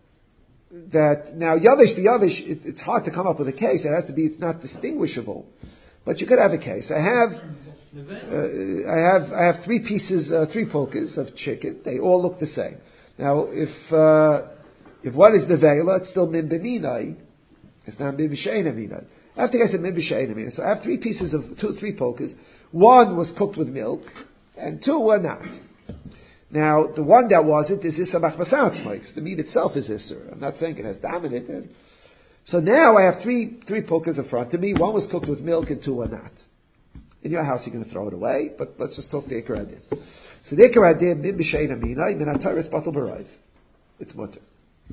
That now yavish b'yavish, it, it's hard to come up with a case. It has to be. It's not distinguishable, but you could have a case. I have, uh, I have, I have three pieces, uh, three polkas of chicken. They all look the same. Now, if uh, if one is nevela, it's still min b'minai. It's not min b'she'ein aminai. I think I said min b'she'ein aminai. So I have three pieces of two, three polkas. One was cooked with milk, and two were not. Now, the one that wasn't is Issa Machmasatzmai. The meat itself is Issa. I'm not saying it has dam in it. So now I have three three polkas in front of me. One was cooked with milk and two were not. In your house, you're going to throw it away, but let's just talk the Ikar Adin. So the Ikar Adin, min b'shein aminai, min ha'Torah batul b'raiv. It's mutter.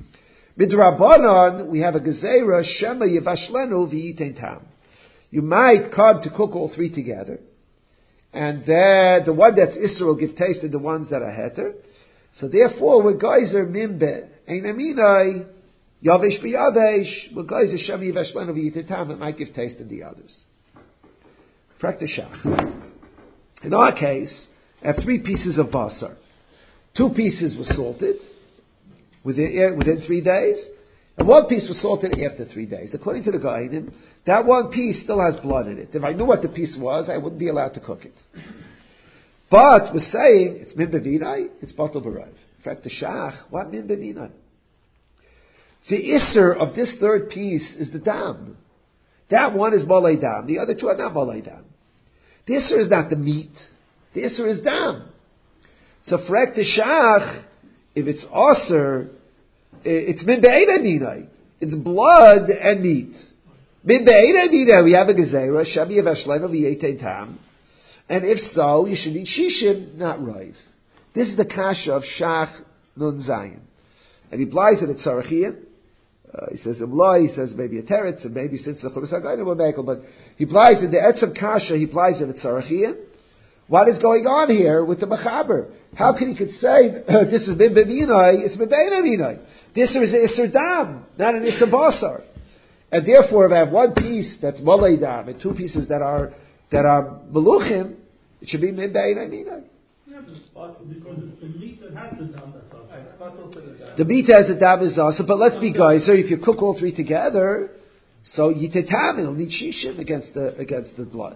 Midrabanan, we have a gezeira, shema yivashlenu v'yitein tam. You might come to cook all three together. And then the one that's Isra will give taste to the ones that are heter. So therefore, we're geyser mimbe ein aminai yavesh b'yavesh. We're geyser shem yivashlenu v'yitetam. It might give taste to the others. Frak shach. In our case, I have three pieces of basar. Two pieces were salted, within, within three days, and one piece was salted after three days. According to the Gaonim, that one piece still has blood in it. If I knew what the piece was, I wouldn't be allowed to cook it. But we're saying it's min bevinai, it's batal b'raiv. In fact, the shach, what min bevinai? The isser of this third piece is the dam. That one is molei dam. The other two are not molei dam. The isser is not the meat. The isser is dam. So for the shach, if it's aser, it's min be'ena ninai. It's blood and meat. Min be'ena ninai, we have a gezerah, shabi avashleno v'yetei tam. And if so, you should eat shishim, not raiv. This is the kasha of shach nun zayin. And he applies it at tzarachiyah. Uh, he says imla, he says maybe a teretz, and maybe since the chumas hagayim were mekel, but he applies it the etzem kasha. He applies it at tzarachiyah. What is going on here with the mechaber? How can he could say this is min b'minai? It's min b'minai. This is an iser dam, not an iser basar. And therefore, if I have one piece that's molei dam and two pieces that are that are meluchim, it should be min b'minai. Because it's the meat that has the dam that's also. The meat has a dam is also, but let's be geyser. If you cook all three together, so yitetam will need shishim against the against the blood.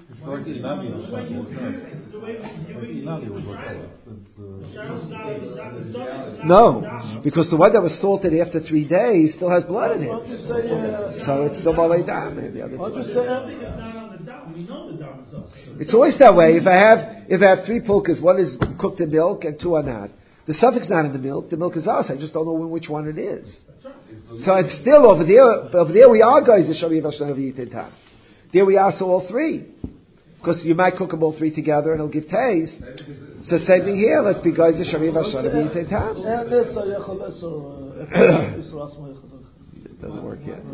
No, because the one that was salted after three days still has blood in it, so it's still molei dam. The other two. It's always that way. If I have if I have three pulkas, one is cooked in milk and two are not. The suffix not in the milk. The milk is us. I just don't know which one it is. So it's still over there. Over there we are guys. There we are. So all three. Because you might cook them all three together and it'll give taste. So same thing here. Let's be guys. It doesn't work yet.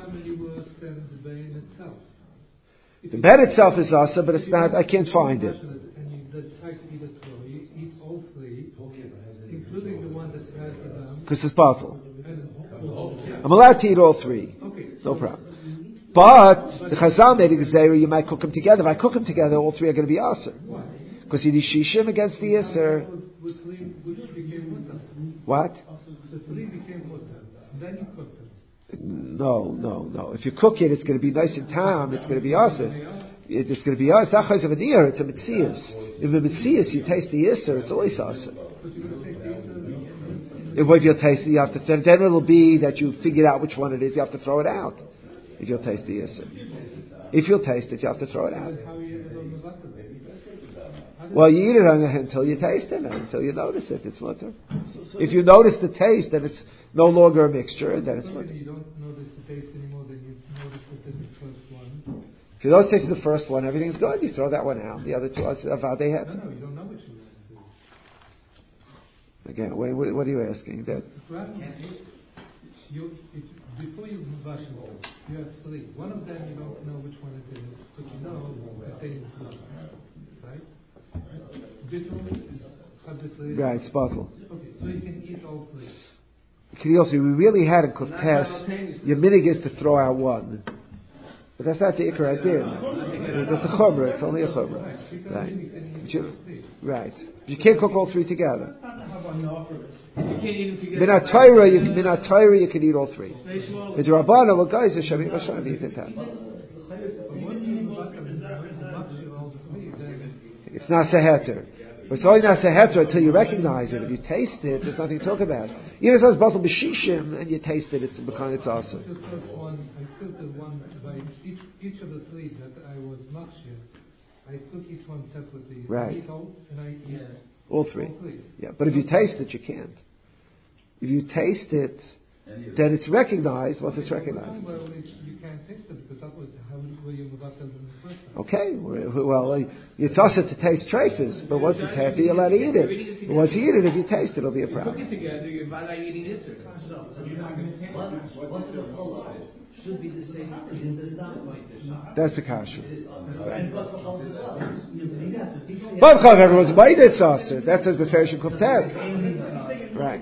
The bed itself is also, but it's not. I can't find it. Because it's bottle. I'm allowed to eat all three. No problem. But the Chazal made a gezerah, you might cook them together. If I cook them together, all three are going to be aser. Because you need shishim against the iser. What? No, no, no. If you cook it, it's going to be nice and tam. It's going to be aser. It's going to be aser. It's not chayz of an ear. It's a mitzias. If a mitzias, you taste the iser, it's always aser. If you taste it, you have to. Then it'll be that you figured out which one it is. You have to throw it out. If you'll taste the yisr. If you'll taste it, you have to throw it out. Well, you eat it until you taste it, until you notice it. It's mutter. If you notice the taste, then it's no longer a mixture, and then it's mutter. You don't notice the taste anymore than you noticed it in the first one. If you don't taste the first one, everything's good. You throw that one out. The other two are avadei het. No, no, you don't know which one it is. Again, wait, what, what are you asking? That you, if, before you wash it, you have three. One of them you don't know which one it is, but you know it contains blood, right? Bittul is chabit. Right, it's bottle. Okay, so you can eat all three. Can you also, we really had a kuftes. Your minig is to throw out one, but that's not the ikar idea. That's a chumrah. It's only a chumrah, right? You, right. You can't cook all three together. Minat Torah, you minat Torah, you can eat all three. With Rabbana, well, guys, it's shavim v'shana v'yitintan. It's not seheter, but it's only not seheter until you recognize it. If you taste it, there's nothing to talk about. Even if it's both b'shishim and you taste it, it's because it's awesome. Just one, I filtered one by each each of the three that I was makshir. I cook each one separately. Right. I eat all, and I eat all three. all three. Yeah, but if you taste it, you can't. If you taste it, then it's recognized. Once it's recognized. Well, you can't taste it because that was how were you about in the first time. Okay, well, it's also to taste treifas, but once it's happy, you're allowed to eat it. But once you eat it, if you taste it, it'll be a problem. You cook it together, you're about eating this. What's the color? Should be the same as the dam. That's the kasha. But if everyone's made it saucer, that says beferish and kuftev. Right.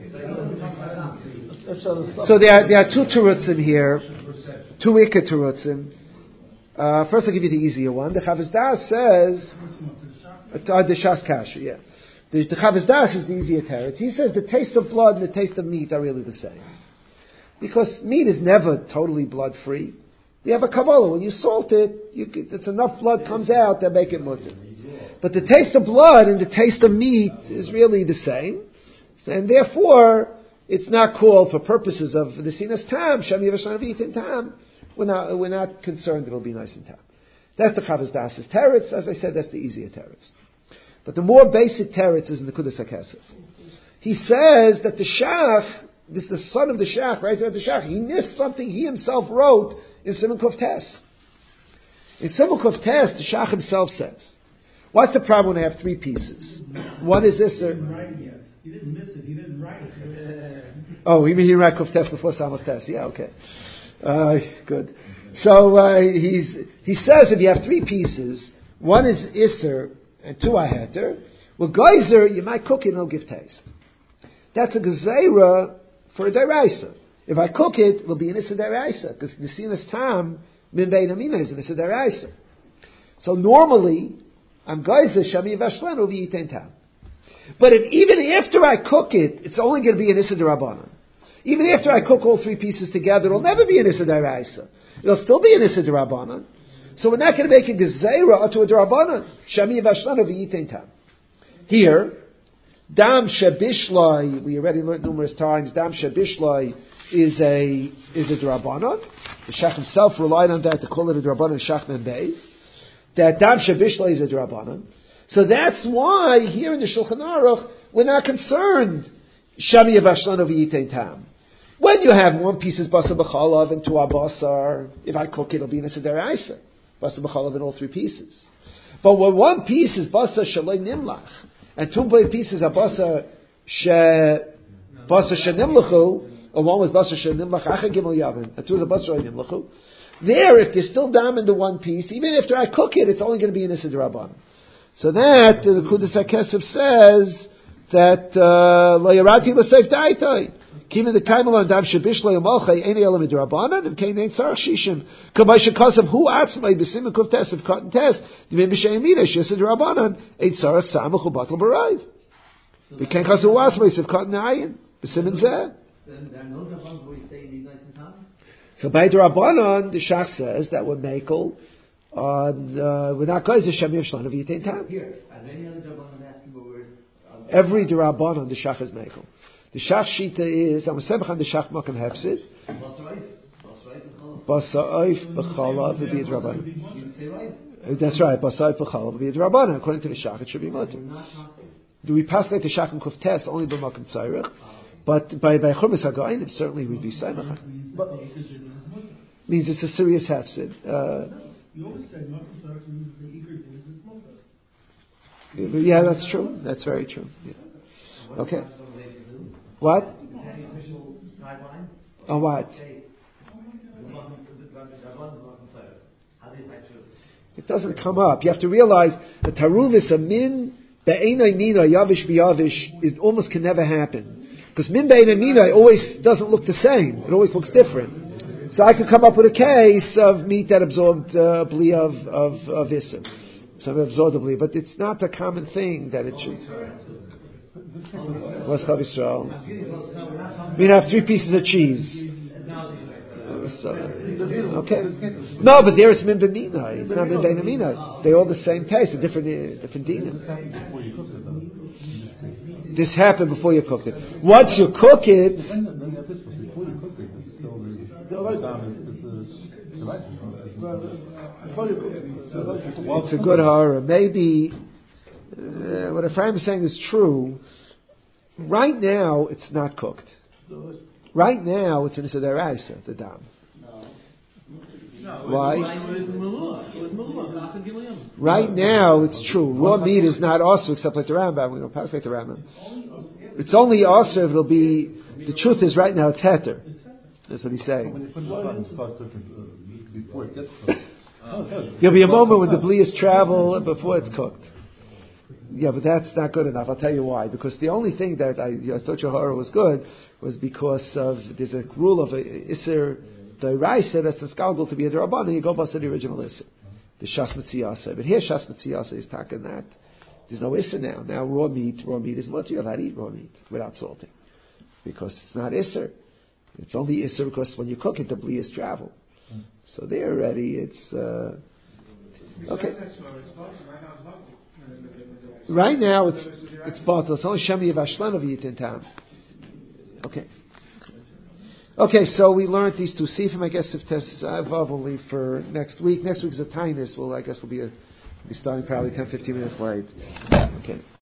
So there are, there are two terutzim here, two ikar terutzim. Uh, first, I'll give you the easier one. The Chavaz Das says, uh, the Shas Kasha, yeah. The, the Chavis Das is the easier teretz. He says the taste of blood and the taste of meat are really the same. Because meat is never totally blood-free. You have a Kabbalah. When you salt it, you, it's enough blood comes out that make it mutter. But the taste of blood and the taste of meat is really the same. And therefore, it's not called for purposes of the sinas tam, Shem Yevashlan V'yitin tam. We're not, we're not concerned it'll be nice and tam. That's the Chavis Das' teretz. As I said, that's the easier teretz. But the more basic teretz is in the Kudas HaKesef. He says that the Shach, this is the son of the Shach, right? The Shach, he missed something he himself wrote in Simon Kuf Tes. In Simon Kuf Tes, the Shach himself says, what's the problem when I have three pieces? One is this, or... He didn't miss it, he didn't write it. Oh, you mean he didn't write Kuf Tes before Samach Tes? Yeah, okay. Uh, good. So, uh, he's, he says if you have three pieces, one is Isser, and two are Heter, well, Geyser, you might cook it and it'll give taste. That's a Gezeira for a Deraisa. If I cook it, it'll be an Issa Deraisa, because the Sinas Tam, Min Bein Amina is an Issa Deraisa. So normally, I'm Geyser, Shami Vashlan, Uvi Yitain Tam. But if even after I cook it, it's only going to be an Issa Derabanan. Even after I cook all three pieces together, it'll never be an Issa Deraisa. It'll still be an Issa Derabanan. So we're not going to make a Gezeira to a Derabanan. Shami Vashlan, Uvi Yitain Tam. Here, Dam Shebishlai, we already learned numerous times, Dam Shebishlai is a is a Drabanan. The Shach himself relied on that to call it a Drabanan Shachnan Beis. That Dam Shebishlai is a Drabanan. So that's why here in the Shulchan Aruch we're not concerned Shami Yavashlan of Yitain Tam. When you have one piece is Basar B'chalav and two Abasar, if I cook it, it'll be in a Seder Isa. Basar B'chalav in all three pieces. But when one piece is Basar Shalei Nimlach, and two pieces are Basar She Basar Shenimlachu, or one was Basar Shenimlach Acha Gimel Yavin, and two is a Basar Shenimlachu. There, if there's still dam in the one piece, even after I cook it, it's only going to be in a Siddur Rabban. So that the Kudas HaKesef says that Lo Yarati L'Seif Daitai. Kim the Kaimel on Dam Shabish Lo Yamalchay Ein Elam Midrabanan and Kain Ein Sarach Shishim. Kamay Shekasav Hu Atzmai B'Sim Kuf Tes of Cotton Tes D'Mim B'Shein Midash Yisad Rabbanan Ein Sarach Samach U'Batal B'Raiv. V'Kain Kasav Hu Atzmai Siv Cotton Ayin B'Sim and Zeh. Then there are no Rabbanan where you say these nice and time. So by the Rabbanan, the Shach says that we're makel on uh, we're not going to Shem Yevshlan of Yitain Tam. Here, are any other Rabbanan asking where we're? Um, Every Rabbanan the Shach is makel. The Shach Shita is I'm semach on the Shach Makam Hefsid. Basa'if b'chalav would be a Rabbanan. That's right. Basa'if b'chalav would be a Rabbanan. According to the Shach, it should be mutter. Do we pass like the Shach and Kuf Tes only b'Makam Tzairich? But by by Churmas HaGoyim, certainly we'd be Saimach. Means it's a serious hefsid. Uh, you always say Makam Tzairich means the eager thing is mutter. Yeah, that's true. That's very true. Yeah. Okay. What? On what? It doesn't come up. You have to realize the taruvis a min be'enai mina yavish biyavish is almost can never happen because min be'enai mina always doesn't look the same. It always looks different. So I could come up with a case of meat that absorbed uh, bli of of of isim, some absorbed bli, but it's not a common thing that it should. What's Chav Yisrael? I mean, I have three pieces of cheese. So, okay. No, but there it's min b'mina. It's not min b'mina. They're all the same taste, a different, uh, different dinim. This happened before you cooked it. Once you cook it, it's a good horror. Maybe uh, what Ephraim is saying is true. Right now, it's not cooked. Right now, it's in the deraisa, the dam. Why? Right now, it's true. Raw meat is not also except like the Rambam. We don't pass like the Rambam. It's only also if it'll be. The truth is, right now, it's heter. That's what he's saying. There'll be a moment when the blias travel before it's cooked. Yeah, but that's not good enough. I'll tell you why. Because the only thing that I, I thought your horror was good was because of there's a rule of a Isser Doiraisa that's the skalgal to be a Darabana. You go bust the original Isser, the Shas Mitziyasa. But here Shas Mitziyasa is talking that There's no Isser now. Now raw meat, raw meat is mutter. You're allowed to eat raw meat without salting. Because it's not Isser. It's only Isser because when you cook it, the bli is travel. So there already, it's, uh, okay. Right now it's, it's bottle. It's only Shemi Vashlan of Yitin Tam. Okay. Okay, so we learned these two sifim. I guess if Tess Vav will leave for next week. Next week is a tinus. Well, I guess we'll be, a, we'll be starting probably ten, fifteen minutes late. Okay.